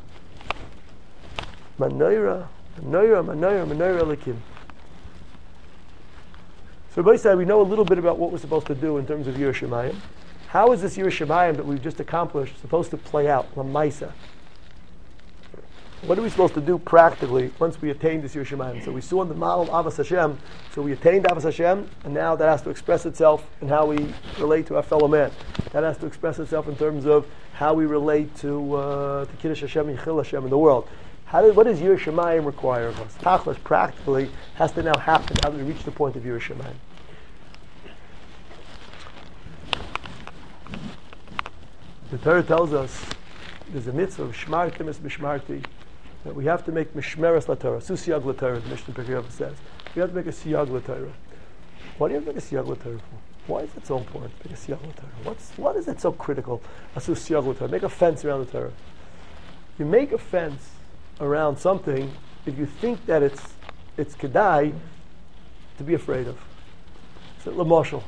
Manoira, Manoira, Manoira, Manoira Elikim. So by side, we know a little bit about what we're supposed to do in terms of Yiras Shamayim. How is this Yiras Shamayim that we've just accomplished supposed to play out? Lamaisa. What are we supposed to do practically once we attain this Yiras Shamayim? So we saw in the model of Avos Hashem, so we attained Avos Hashem, and now that has to express itself in how we relate to our fellow man. That has to express itself in terms of how we relate to, uh, to Kiddush Hashem and Chil Hashem in the world. How do, what does Yiras Shamayim require of us? Tachlis practically has to now happen. How do we reach the point of Yiras Shamayim? The Torah tells us there's a mitzvah of Shmartim es B'Shmarti, that we have to make Mishmeres LaTorah, Susiyag LaTorah, the Mishnah Pirkei Avos says. We have to make a Siyag LaTorah. Why do you have to make a Siyag LaTorah for? Why is it so important to make a Siyag LaTorah? What's, what is it so critical? A Susiyag LaTorah. Make a fence around the Torah. You make a fence around something if you think that it's it's kedai to be afraid of. So, l'moshel,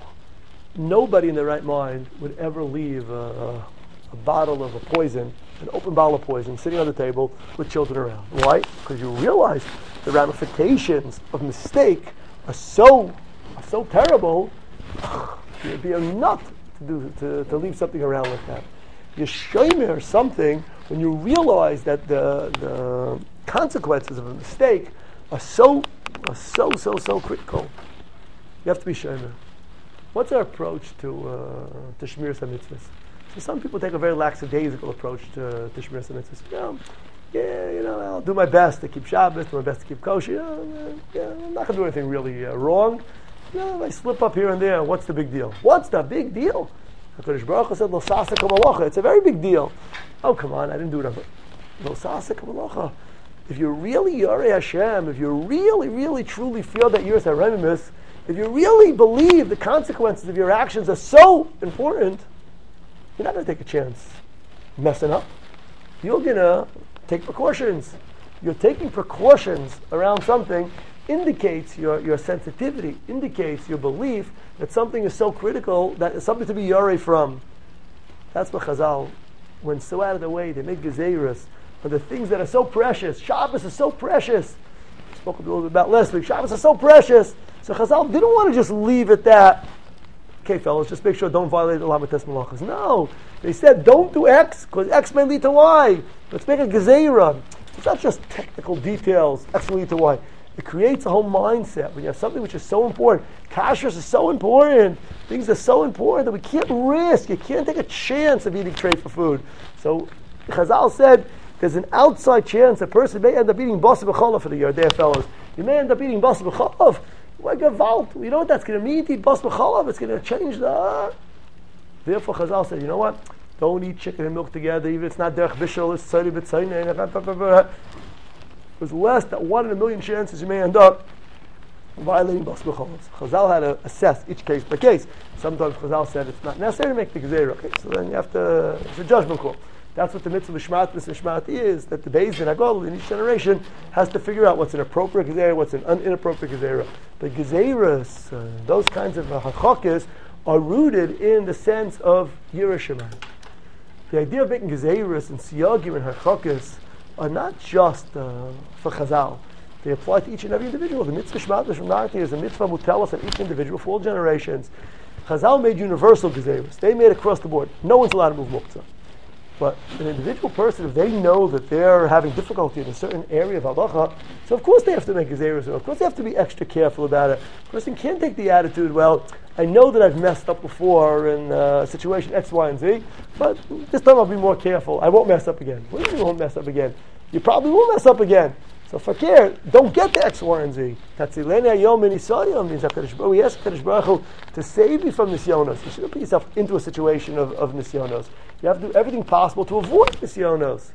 nobody in their right mind would ever leave a, a, a bottle of a poison, an open bottle of poison, sitting on the table with children around. Why? Because you realize the ramifications of mistake are so are so terrible. You'd be a nut to do to, to leave something around like that. You shomer something when you realize that the the consequences of a mistake are so are so so so critical. You have to be shomer. What's our approach to uh, to Shmiras HaMitzvahs? So some people take a very lackadaisical approach to, to Shmiras HaMitzvahs. You know, yeah, you know, I'll do my best to keep Shabbos, do my best to keep kosher. You know, yeah, I'm not going to do anything really uh, wrong. You know, I slip up here and there. What's the big deal? What's the big deal? HaKadosh Baruch Hu said, Lo sasek hamalacha. It's a very big deal. Oh, come on, I didn't do it. Lo sasek hamalacha. If you're really Yorei Hashem, if you really, really, truly feel that you're Saremimus, if you really believe the consequences of your actions are so important, you're not going to take a chance messing up. You're going to take precautions. You're taking precautions around something indicates your, your sensitivity, indicates your belief that something is so critical that it's something to be yorei from. That's what Chazal went so out of the way. They make gezeiros for the things that are so precious. Shabbos is so precious. We spoke a little bit about last week. Shabbos is so precious. So Chazal didn't want to just leave it that, okay, fellas, just make sure don't violate the Lamates Malachas. No. They said don't do X because X may lead to Y. Let's make a gezeira. It's not just technical details. X will lead to Y. It creates a whole mindset. When you have something which is so important, kashrus is so important, things are so important that we can't risk, you can't take a chance of eating treifa food. So Chazal said there's an outside chance a person may end up eating basa b'cholov for the year, there fellows. You may end up eating basa b'cholov. Like a vault. You know what that's going to mean? Eat basa b'cholov. It's going to change the... Therefore Chazal said, you know what? Don't eat chicken and milk together, even if it's not derech bishul, it's tzari b'tzayne. There's less than one in a million chances you may end up violating bas b'cholos. Chazal had to assess each case by case. Sometimes Chazal said it's not necessary to make the gezerah. Okay, so then you have to, it's a judgment call. That's what the mitzvah of Shmat Mishmat is, that the Beis Din HaGadol in each generation has to figure out what's an appropriate gezerah, what's an un- inappropriate gezerah. But gezerahs, uh, those kinds of hachakis, are rooted in the sense of Yiras Shamayim. The idea of making gezerahs and siyagim and hachakis are not just uh, for Chazal. They apply to each and every individual. The mitzvah Shmat Mishmat is a mitzvah mutelas on each individual for all generations. Chazal made universal gezerahs. They made across the board. No one's allowed to move muktzah. But an individual person, if they know that they're having difficulty in a certain area of halacha, so of course they have to make gezerahs. Of course they have to be extra careful about it. A person can't take the attitude, well, I know that I've messed up before in uh, situation X, Y, and Z, but this time I'll be more careful. I won't mess up again. What do you mean you won't mess up again? You probably will mess up again. So fakir, don't get the X, Y, and Z. Tatzileni hayom min Yisrael means that we ask Kadosh Baruch Hu to save you from nisyonos. You shouldn't put yourself into a situation of, of nisyonos. You have to do everything possible to avoid nisyonos.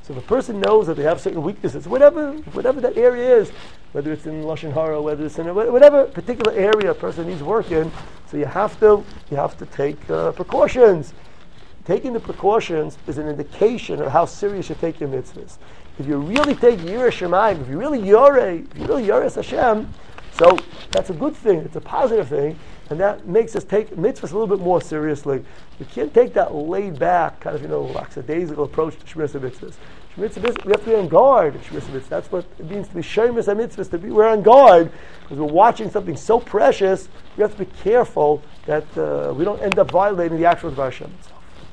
So if a person knows that they have certain weaknesses, whatever whatever that area is, whether it's in Lashon Hara, whether it's in a, whatever particular area a person needs work in, so you have to you have to take uh, precautions. Taking the precautions is an indication of how serious you take your mitzvahs. If you really take Yireh Shamayim, if you really Yoreh, if you really Yoreh Hashem, so that's a good thing. It's a positive thing, and that makes us take mitzvahs a little bit more seriously. You can't take that laid back, kind of, you know, lackadaisical approach to Shmiras HaMitzvahs. Shmiras HaMitzvahs, we have to be on guard at Shmiras HaMitzvahs. That's what it means to be Shmiras HaMitzvahs, to be, we're on guard, because we're watching something so precious, we have to be careful that uh, we don't end up violating the actual Dvar Hashem itself.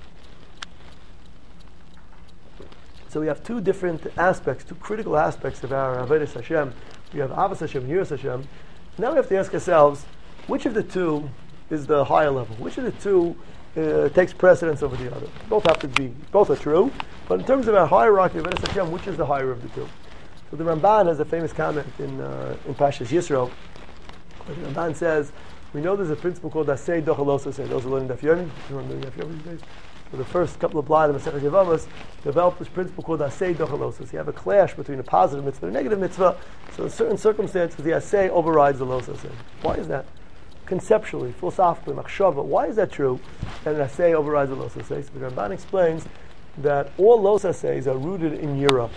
So we have two different aspects, two critical aspects of our Avodas Hashem. We have Avos Hashem and Yiras Hashem. Now we have to ask ourselves, which of the two is the higher level? Which of the two uh, takes precedence over the other? Both have to be, both are true, but in terms of our hierarchy of Avodas Hashem, which is the higher of the two? So the Ramban has a famous comment in uh, in Pashas Yisro. The Ramban says, we know there's a principle called Asay Dochalos Asay. Those who learn Daf Yomi, you want to learn Daf Yomi these days? So the first couple of blind of Masechet Yevamos developed this principle called Asay Dochalosos. You have a clash between a positive mitzvah and a negative mitzvah. So in certain circumstances, the Asay overrides the Los Asay. Why is that? Conceptually, philosophically, machshava, why is that true? That an Asay overrides the Los Asay. So the Ramban explains that all Los Asays are rooted in Yira.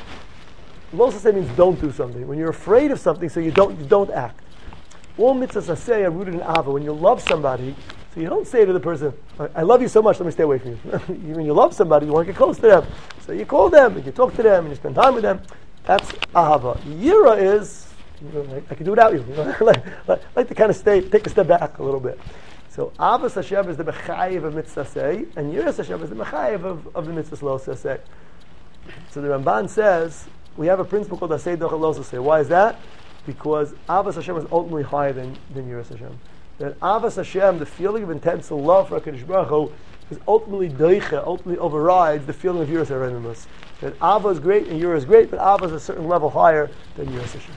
Los Asay means don't do something. When you're afraid of something, so you don't you don't act. All mitzvahs Asay are rooted in Ava. When you love somebody, so you don't say to the person, I love you so much, let me stay away from you. When you love somebody, you want to get close to them. So you call them, and you talk to them, and you spend time with them. That's ahava. Yira is, you know, like, I can do without you. You know, like, like, like to kind of stay, take a step back a little bit. So Avos Hashem is the mechayev of mitzvah say, and Yiras Hashem is the mechayev of, of the mitzvah lo say. So the Ramban says, we have a principle called Asay Dochal Lo Say. Why is that? Because Avos Hashem is ultimately higher than, than Yiras Hashem. That Avos Hashem, the feeling of intense love for HaKadosh Baruch Hu, is ultimately doicha, ultimately overrides the feeling of Yiras HaRememus. That Ava is great and Yira is great, but Ava is a certain level higher than Yiras Hashem.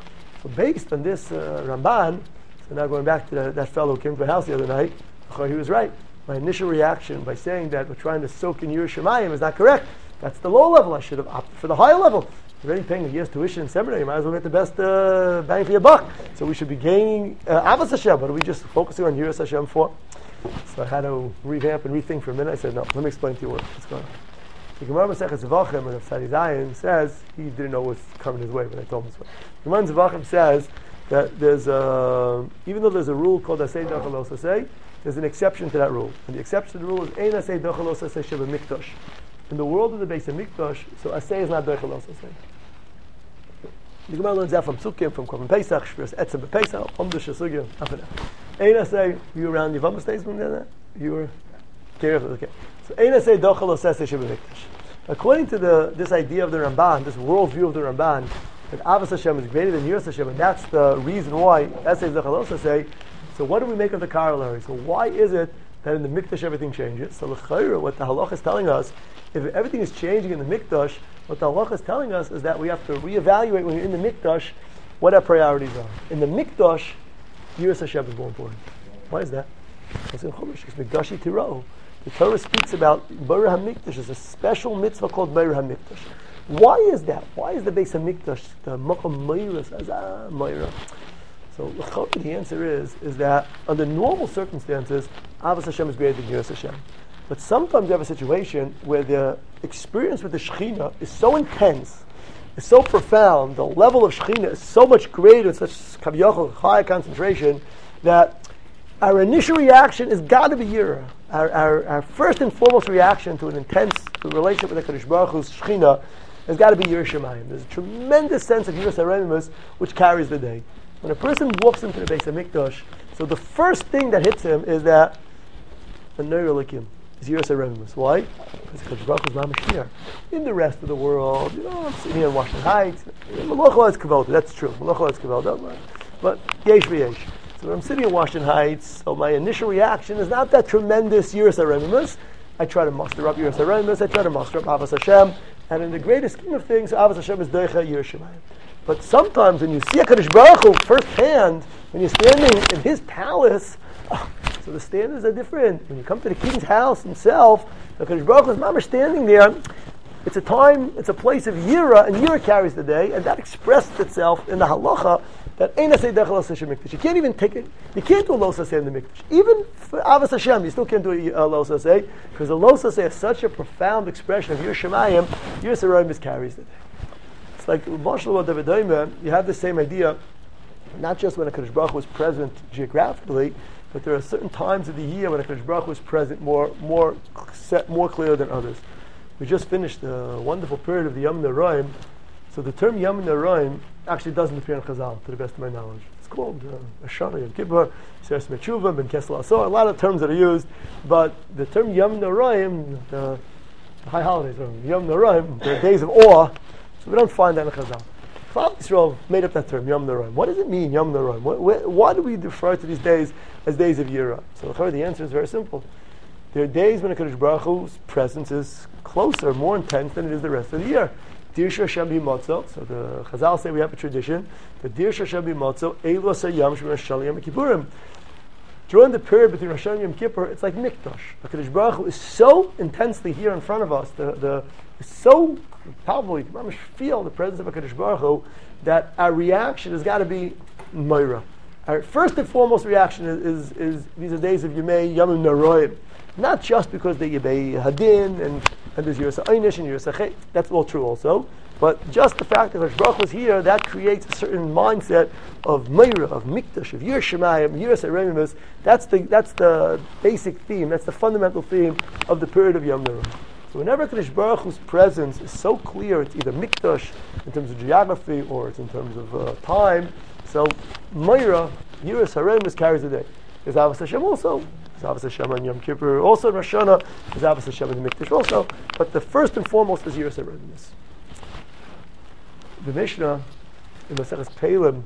So based on this uh, Ramban, so now going back to that, that fellow who came to my house the other night, he was right. My initial reaction by saying that we're trying to soak in Yiras Shamayim is not correct. That's the low level. I should have opted for the higher level. You're already paying a year's tuition in seminary. You might as well get the best uh, bang for your buck. So we should be gaining uh, Avos Hashem. What are we just focusing on Yiras Hashem for? So I had to revamp and rethink for a minute. I said, no, let me explain to you what, what's going on. The Gemara Masechet Zvachim and Sadi Zayin says, he didn't know what's coming his way, but I told him this way. The Gemara Zvachim says that there's a, even though there's a rule called Asay Dochal Lo Asay, there's an exception to that rule. And the exception to the rule is Ein Asay Dochal Lo Asay Sheba Mikdash. In the world of the Beis HaMikdash, so Asay is not Dochal Lo Asay. The Gemara learns that from Psukim, from Korban Pesach, Shviras Etzem B'Pesach, Omdush Shasugim, after that. Ein Asay, you around Yevamos days when they're there? You were careful, okay. So Ein Asay Dochal Lo Asay Sheba Mikdash. According to the this idea of the Ramban, this worldview of the Ramban, that Avos Hashem is greater than Yiras Hashem, and that's the reason why Asay Dochal Lo Asay. So what do we make of the corollary? So why is it that in the Mikdash everything changes? So l'chayra, what the Halach is telling us, if everything is changing in the Mikdash, what the Halach is telling us is that we have to reevaluate when you're in the Mikdash what our priorities are. In the Mikdash, Yiras Hashem is more important. Why is that? It's in Chumash. It's Mikdashi Tiro. The Torah speaks about Beir HaMikdash. There's a special mitzvah called Beir HaMikdash. Why is that? Why is the Beis HaMikdash the Makom Meirah as ah Meirah? So the answer is is that under normal circumstances, Avos Hashem is greater than Yiras Hashem. But sometimes you have a situation where the experience with the Shekhinah is so intense, is so profound, the level of Shekhinah is so much greater, such kaviyachol, high concentration, that our initial reaction has got to be Yira. Our, our, our first and foremost reaction to an intense relationship with the Kadosh Baruch Hu's Shekhinah has got to be Yiras Shamayim. There's a tremendous sense of Yiras HaRememus which carries the day. When a person walks into the Beis HaMikdash, so the first thing that hits him is that the Neir Elikim is Yiras HaRememus. Why? Because Kadosh Baruch Hu's mamash here. In the rest of the world, you know, I'm sitting here in Washington Heights. Malach Lo Etz Kavod, that's true. Malach Lo Etz Kavod, but yesh v'yesh. So when I'm sitting in Washington Heights, so my initial reaction is not that tremendous Yiras HaRememus. I try to muster up Yiras HaRememus. I try to muster up Avos Hashem. And in the greatest scheme of things, Avos Hashem is Doicha Yiras Shamayim. But sometimes when you see HaKadosh Baruch Hu firsthand, when you're standing in His palace, oh, so the standards are different. When you come to the king's house himself, HaKadosh Baruch Hu is mamash standing there. It's a time, it's a place of Yira, and Yira carries the day, and that expressed itself in the halacha that Ein Aseh Dechel Lo Aseh Mikdash. You can't even take it, you can't do a Lo Aseh in the Mikdash. Even for Avos Hashem, you still can't do a Lo Aseh, because the Lo Aseh is such a profound expression of Yir Shemayim, Yir Sarayim carries the day. It's like, Mashal David Doime, you have the same idea, not just when HaKadosh Baruch Hu was present geographically, but there are certain times of the year when HaKadosh Baruch Hu was present more, more, set, more clear than others. We just finished a wonderful period of the Yom Noraim. So the term Yom Noraim actually doesn't appear in Chazal, to the best of my knowledge. It's called uh, Ashana Yom Kippur, Seres Mechuvah, Ben Kesel Asor, a lot of terms that are used, but the term Yom Noraim, the, the high holidays, Yom Noraim, the days of awe, so we don't find that in Chazal. Klal Yisrael made up that term, Yom Noraim. What does it mean, Yom Noraim? What, wh- why do we refer to these days as days of Yira? So the answer is very simple. There are days when HaKadosh Baruch Hu's presence is closer, more intense than it is the rest of the year. Dirsha Hashem b'motzo. So the Chazal say we have a tradition. The Dirsha Hashem b'motzo, Eilu Asayam Shemar Shal Yom Kippurim. During the period between Rosh Hashanah and Yom Kippur, it's like Mikdash. HaKadosh Baruch Hu is so intensely here in front of us. The the so powerfully, you feel the presence of HaKadosh Baruch Hu that our reaction has got to be Moira. Our first and foremost reaction is, is, is these are days of Yemei Yom Noraim. Not just because they Yemei Hadin and, and there's Yiras Einish and Yiras Achet. That's all true also. But just the fact that HaKadosh Baruch Hu was here, that creates a certain mindset of Meira, of Mikdash, of Yir Shemayim, Yiras Aremimus. That's the that's the basic theme. That's the fundamental theme of the period of Yom Noraim. So whenever HaKadosh Baruch Hu's presence is so clear, it's either Mikdash in terms of geography or it's in terms of uh, time. So Meira, Yiras Aremimus carries the day. There's Avos Hashem also. There's Avos Hashem on Yom Kippur. Also in Rosh Hashanah, there's Avos Hashem in the Mikdash also. But the first and foremost is Yiras Aremimus. The Mishnah in Maseches Pelim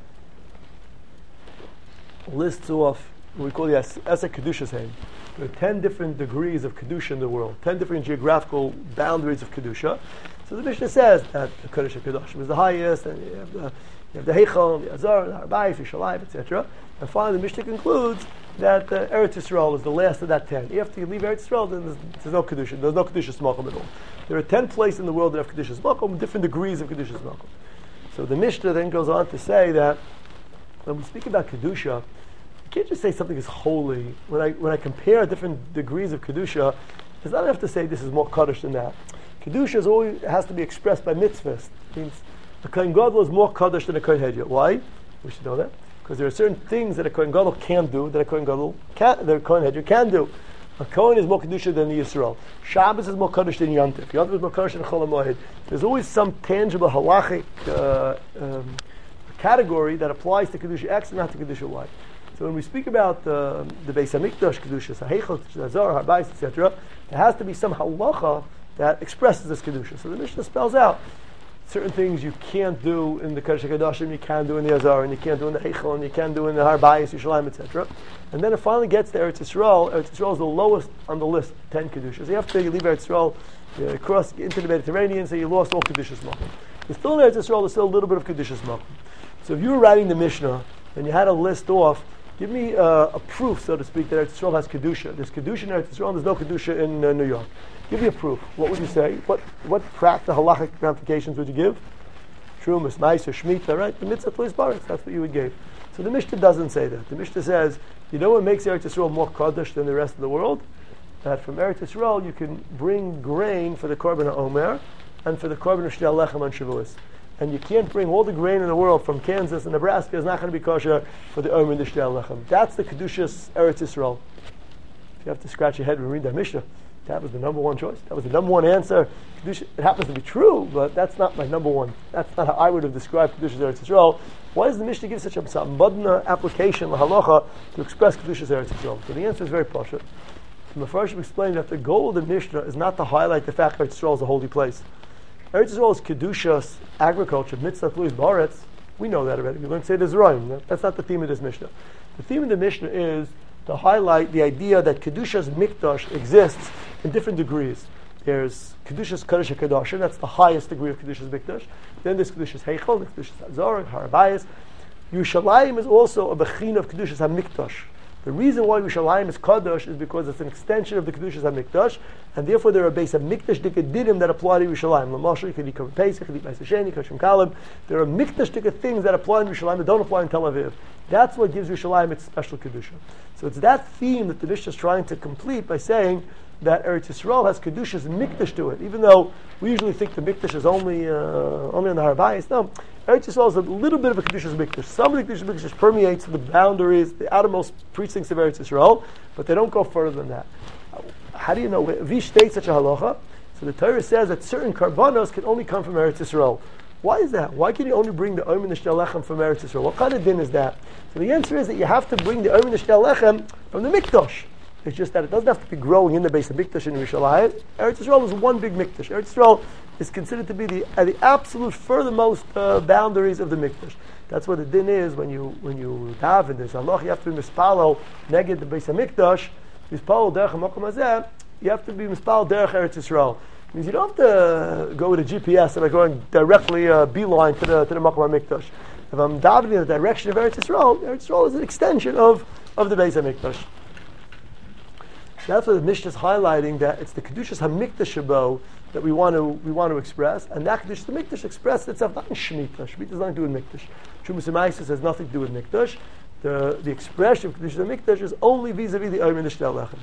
lists off what we call the Esek Kedushas Haim. There are ten different degrees of Kedusha in the world, ten different geographical boundaries of Kedusha. So the Mishnah says that the Kodesh HaKadoshim is the highest, and you have the, you have the Heichal, the Azar, the Har Bayis, Yerushalayim, et cetera. And finally, the Mishnah concludes that uh, Eretz Yisrael is the last of that ten. After you leave Eretz Yisrael, then there's, there's no Kedusha. There's no Kedusha Smakom at all. There are ten places in the world that have Kedusha Smakom, different degrees of Kedusha Smakom. So the Mishnah then goes on to say that when we speak about Kedusha, you can't just say something is holy. When I when I compare different degrees of Kedusha, it's not enough to say this is more Kaddish than that. Kedusha is always has to be expressed by mitzvahs. It means a Kohen Gadol is more Kaddish than a Kohen Hedya. Why? We should know that. Because there are certain things that a Kohen Gadol can do that a Kohen Gadol can, that a Kohen Hedya can do. A Kohen is more Kedusha than the Yisrael. Shabbos is more Kaddish than Yontif. Yontif is more Kaddish than Chol HaMoed. There's always some tangible halachic uh, um, category that applies to Kedusha X and not to Kedusha Y. So when we speak about uh, the Beis HaMikdash, Kedusha, Ha'echel, Azar, Har Bayis, et cetera, there has to be some halacha that expresses this Kedusha. So the Mishnah spells out certain things you can't do in the Kodesh HaKadoshim, you can do in the Azar, and you can't do in the Ha'echel, and you can do in the Har Bayis, Yerushalayim, et cetera. And then it finally gets to Eretz Yisrael. Eretz Yisrael is the lowest on the list, ten Kedushas. So after you leave Eretz Yisrael, you cross into the Mediterranean, so you lost all Kedushas Malkum. But still in Eretz Yisrael, there's still a little bit of Kedushas Malkum. So if you were writing the Mishnah, and you had to list off, give me uh, a proof, so to speak, that Eretz Yisrael has Kedusha. There's Kedusha in Eretz Yisrael, and there's no Kedusha in uh, New York. Give me a proof. What would you say? What what practical halachic ramifications would you give? Trumas, Ma'aser, Shemitah, right? The mitzvah Tlis Baritz, that's what you would give. So the Mishnah doesn't say that. The Mishnah says, you know what makes Eretz Yisrael more Kaddish than the rest of the world? That from Eretz Yisrael you can bring grain for the Korban HaOmer and for the Korban HaShtei Lechem on Shavuos. And you can't bring all the grain in the world from Kansas and Nebraska. It's not going to be kosher for the Omer and the Shtei Lechem. That's the Kedushas Eretz Yisrael. If you have to scratch your head and read that Mishnah, that was the number one choice. That was the number one answer. Kedusha, it happens to be true, but that's not my number one. That's not how I would have described Kedushas Eretz Yisrael. Why does the Mishnah give such a modna application, lahalacha, to express Kedushas Eretz Yisrael? So the answer is very pashut. The Mefarshim explained that the goal of the Mishnah is not to highlight the fact that Eretz Yisrael is a holy place. Eretz Yisrael is Kedushas, agriculture, mitzvah Tluis Baretz. We know that already. We're going to say there's Rome. That's not the theme of this Mishnah. The theme of the Mishnah is to highlight the idea that Kedusha's Mikdash exists in different degrees. There's Kedusha's Kodesh HaKadoshim, that's the highest degree of Kedusha's Mikdash. Then there's Kedusha's Heichel, there's Kedusha's Azar, Har Bayis. Yerushalayim is also a Bechin of Kedusha's HaMikdash. The reason why Yerushalayim is Kadosh is because it's an extension of the Kedushas HaMikdash, and therefore there are base of Mikdash Dikadidim that apply to Yerushalayim. L'mashal, you can eat Korban Pesach, you can eat Ma'aseh Sheni, Kashim Kalim. There are Mikdash Dika things that apply in Yerushalayim that don't apply in Tel Aviv. That's what gives Yerushalayim its special Kedusha. So it's that theme that the Mishnah is trying to complete by saying that Eretz Yisrael has Kedushas Mikdash to it, even though we usually think the Mikdash is only uh, only on the Har Bayis. No, Eretz Yisrael is a little bit of a Kedushas Mikdash. Some of the Kedushas Mikdash permeates the boundaries, the outermost precincts of Eretz Yisrael, but they don't go further than that. How do you know? If he states such a halacha, so the Torah says that certain karbanos can only come from Eretz Yisrael. Why is that? Why can you only bring the Omer Nishtel Lechem from Eretz Yisrael? What kind of din is that? So the answer is that you have to bring the Omer Nishtel Lechem from the Mikdash. It's just that it doesn't have to be growing in the base of Mikdash in Yerushalayim. Eretz Yisrael is one big Mikdash. Eretz Yisrael is considered to be the uh, the absolute furthermost uh, boundaries of the Mikdash. That's what the din is when you when you daven. There's Allah. You have to be mispalo neged the base of Mikdash. Mispalo derech hamakom hazeh. You have to be mispalo derech Eretz Yisrael. It means you don't have to go with a G P S and like going directly uh, beeline to the to the Makom HaMikdash. If I'm davening in the direction of Eretz Yisrael, Eretz Yisrael is an extension of of the base of Mikdash. That's what the Mishnah is highlighting, that it's the Kedushas HaMikdash Shabo that we want to we want to express, and that Kedushas HaMikdash expressed itself not in Shemitah. Shemitah has nothing to do with Mikdash. Trumas U'Maisos has nothing to do with Mikdash. The the expression of Kedushas HaMikdash is only vis-a-vis the Omer Nishtel Lechem.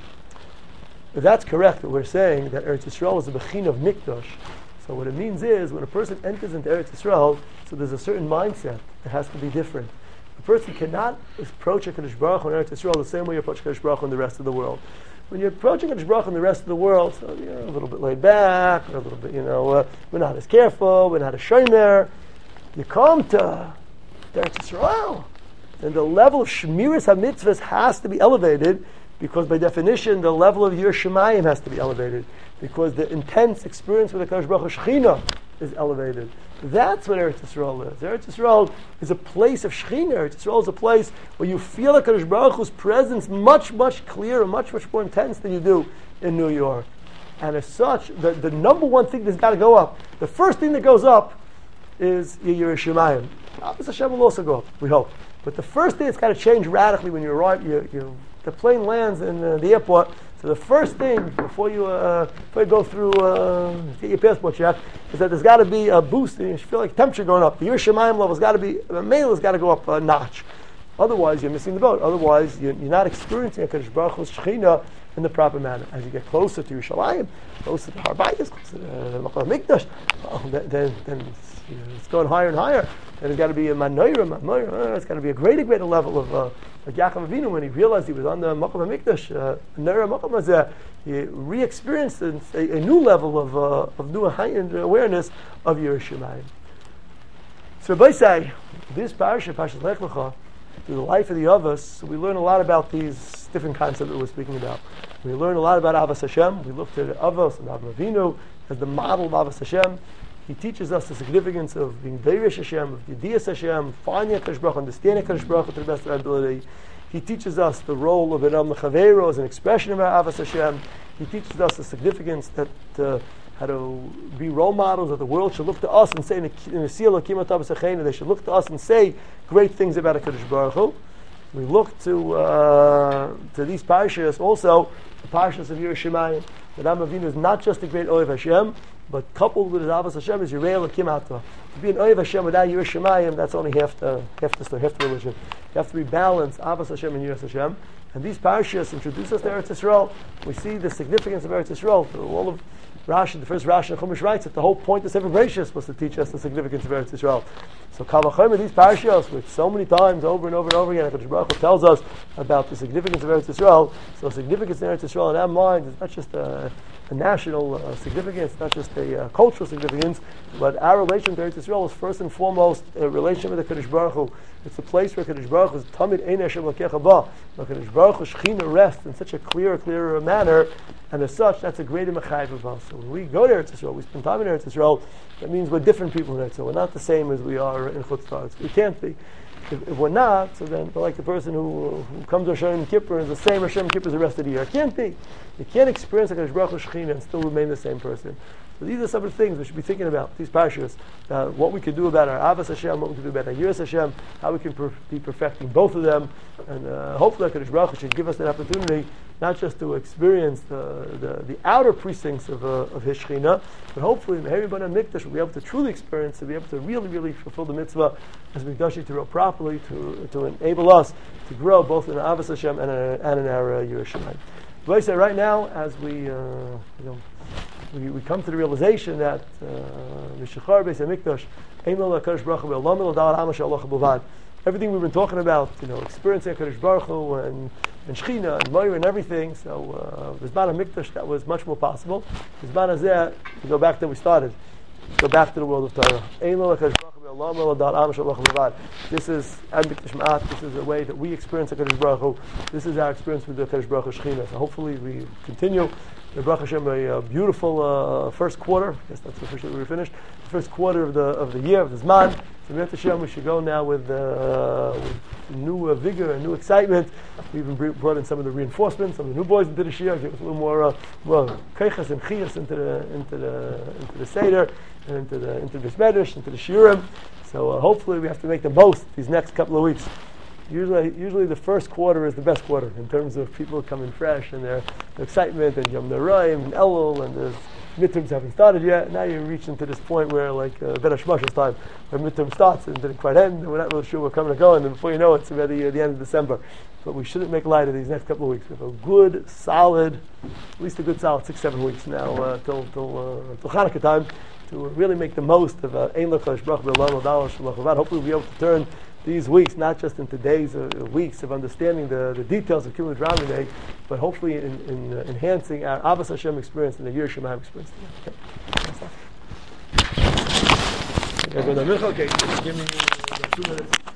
If that's correct, that we're saying that Eretz Yisrael is a Bechin of Mikdash, so what it means is when a person enters into Eretz Yisrael, so there's a certain mindset that has to be different. A person cannot approach a Kadosh Baruch Hu in Eretz Yisrael the same way you approach Kadosh Baruch Hu in the rest of the world. When you're approaching Kadosh Baruch Hu in the rest of the world, so you're a little bit laid back, or a little bit, you know, uh, we're not as careful, we're not as shomer. You come to Eretz Yisrael, and the level of Shmiras HaMitzvahs has to be elevated, because by definition, the level of Yirah Shemayim has to be elevated, because the intense experience with the Kadosh Baruch Hu Shechina is elevated. That's what Eretz Yisrael is. Eretz Yisrael is a place of Shechina. Eretz Yisrael is a place where you feel the Kadosh Baruch Hu's presence much, much clearer, much, much more intense than you do in New York. And as such, the, the number one thing that's got to go up, the first thing that goes up is Yirah Shemayim. Abbas Hashem will also go up, we hope. But the first thing that's got to change radically when you arrive, you, you, the plane lands in uh, the airport. So the first thing before you uh, before you go through uh, get your passport check is that there's got to be a boost. And you feel like temperature going up. The Yirah Shemayim level's got to be, the mail has got to go up a notch. Otherwise, you're missing the boat. Otherwise, you're, you're not experiencing a Kadosh Baruch Hu's Shechina in the proper manner. As you get closer to Yerushalayim, closer to Har Bayis, closer to the Makom HaMikdash, well, then, then, then it's, you know, it's going higher and higher. Then it's got to be a Manoira, Manoira. It's got to be a greater, greater level of. Uh, Like Yaakov Avinu, when he realized he was on the Makom HaMikdash, uh, Nera Makom Hazeh, he re-experienced a, a new level of uh, of new heightened awareness of Yirah Shemayim. So, by say, this parasha, Parashat Lech Lecha, through the life of the Avos, we learn a lot about these different concepts that we're speaking about. We learn a lot about Avos Hashem. We look to the Avos and Avram Avinu as the model of Avos Hashem. He teaches us the significance of being Beirish Hashem, of Yediyas Hashem, finding a Kadosh Baruch Hu, understanding Kadosh Baruch Hu to the best of our ability. He teaches us the role of Adam L'Chaveiro as an expression of our Avos Hashem. He teaches us the significance that uh, how to be role models, that the world should look to us and say, in the seal of Kimat Avos Hacheinu, they should look to us and say great things about a Kadosh Baruch Hu. We look to uh, to these parashas also, the parashas of Yirah Shemayim. That Adam Avinu is not just a great Ohev Hashem, but coupled with his Avos Hashem is Yirei Elokim Atah. To be an Ohev Hashem without Yirah Shemayim, that's only half the half the story, half the religion. You have to be balanced, Avos Hashem and Yiras Hashem. And these parashas introduce us to Eretz Yisrael. We see the significance of Eretz Yisrael. Through all of Rashi, the first Rashi in Chumash writes that the whole point of Sefer Bereshis was to teach us the significance of Eretz Yisrael. So Kal Vachomer, these parashas, which so many times over and over and over again, HaKadosh Baruch Hu tells us about the significance of Eretz Yisrael. So significance in Eretz Yisrael in our mind is not just a, a national uh, significance, not just a uh, cultural significance, but our relation to Eretz Yisrael is first and foremost a relation with the HaKadosh Baruch Hu. It's a place where HaKadosh Baruch Hu is Tamid Ein Hashem Lakecha Ba. HaKadosh Baruch Hu Shechina rests in such a clear, clearer manner, and as such, that's a greater Mechayiv of us. So when we go to Eretz Yisrael, we spend time in Eretz Yisrael, that means we're different people in Eretz Yisrael. We're not the same as we are in Chutz La'aretz. We can't be. If, if we're not, so then we're like the person who, who comes to Hashem Kippur and is the same Hashem Kippur as the rest of the year. It can't be. You can't experience HaKadosh Baruch Hu Shechina and still remain the same person. So these are some of the things we should be thinking about, these parashas, uh, what we can do about our Avos Hashem, what we can do about our Yiras Hashem, how we can per- be perfecting both of them, and uh, hopefully HaKadosh Baruch Hu should give us that opportunity not just to experience the, the, the outer precincts of, uh, of His Shekhinah, but hopefully in the Meher B'nai Mikdash we'll be able to truly experience, to be able to really, really fulfill the mitzvah as Mikdashi to grow properly, to, to enable us to grow both in our Avos Hashem and, uh, and in our uh, Yiras Shamayim. But I say right now, as we, uh, you know, we, we come to the realization that Mishachar Beis Hamikdash, Ein Lo LaKadosh Baruch Hu Ve'olam Lo Da'al Ha'am Asher Allah B'vad. Everything we've been talking about, you know, experiencing HaKadosh Baruch Hu and, and Shechina and Moira and everything. So, V'zman HaMikdash, that was much more possible. V'zman Hazeh, to go back to where we started, go back to the world of Torah. Ein Lo LaKadosh Baruch Hu Ve'olam Lo Da'al Ha'am Asher Allah B'vad. This is Ad Mikdash Ma'at. This is a way that we experience HaKadosh Baruch Hu. This is our experience with the HaKadosh Baruch Hu Shechina. So hopefully we continue. The Baruch Hashem, a, a beautiful uh, first quarter. I guess that's officially we finished. The first quarter of the of the year of the Zman. So B'ezras Hashem, we should go now with, uh, with new uh, vigor and new excitement. We even brought in some of the reinforcements, some of the new boys into the Shia, give us a little more uh, well keichas and chiyas into the into the into the Seder and into the into the Medrash, into the Shiurim. So uh, hopefully we have to make the most these next couple of weeks. Usually, usually the first quarter is the best quarter in terms of people coming fresh and their, their excitement and Yom Noraim and Elul and the midterms haven't started yet. Now you're reaching to this point where like uh, Ben Hashmash's time, where midterm starts and didn't quite end, and we're not really sure we're coming or going, and before you know it, it's already uh, the end of December. But we shouldn't make light of these next couple of weeks. We have a good, solid, at least a good solid six, seven weeks now uh, till till uh, till Hanukkah time to really make the most of Ein Lo LaKadosh Baruch Hu Ve'olam Lo Da'al Ha'am Asher Allah B'vad. Hopefully we'll be able to turn these weeks, not just into days or weeks of understanding the, the details of Kibbutz Ramineh, but hopefully in, in uh, enhancing our Avos Hashem experience and the Yiras Shamayim experience. Okay. Okay, give me two minutes.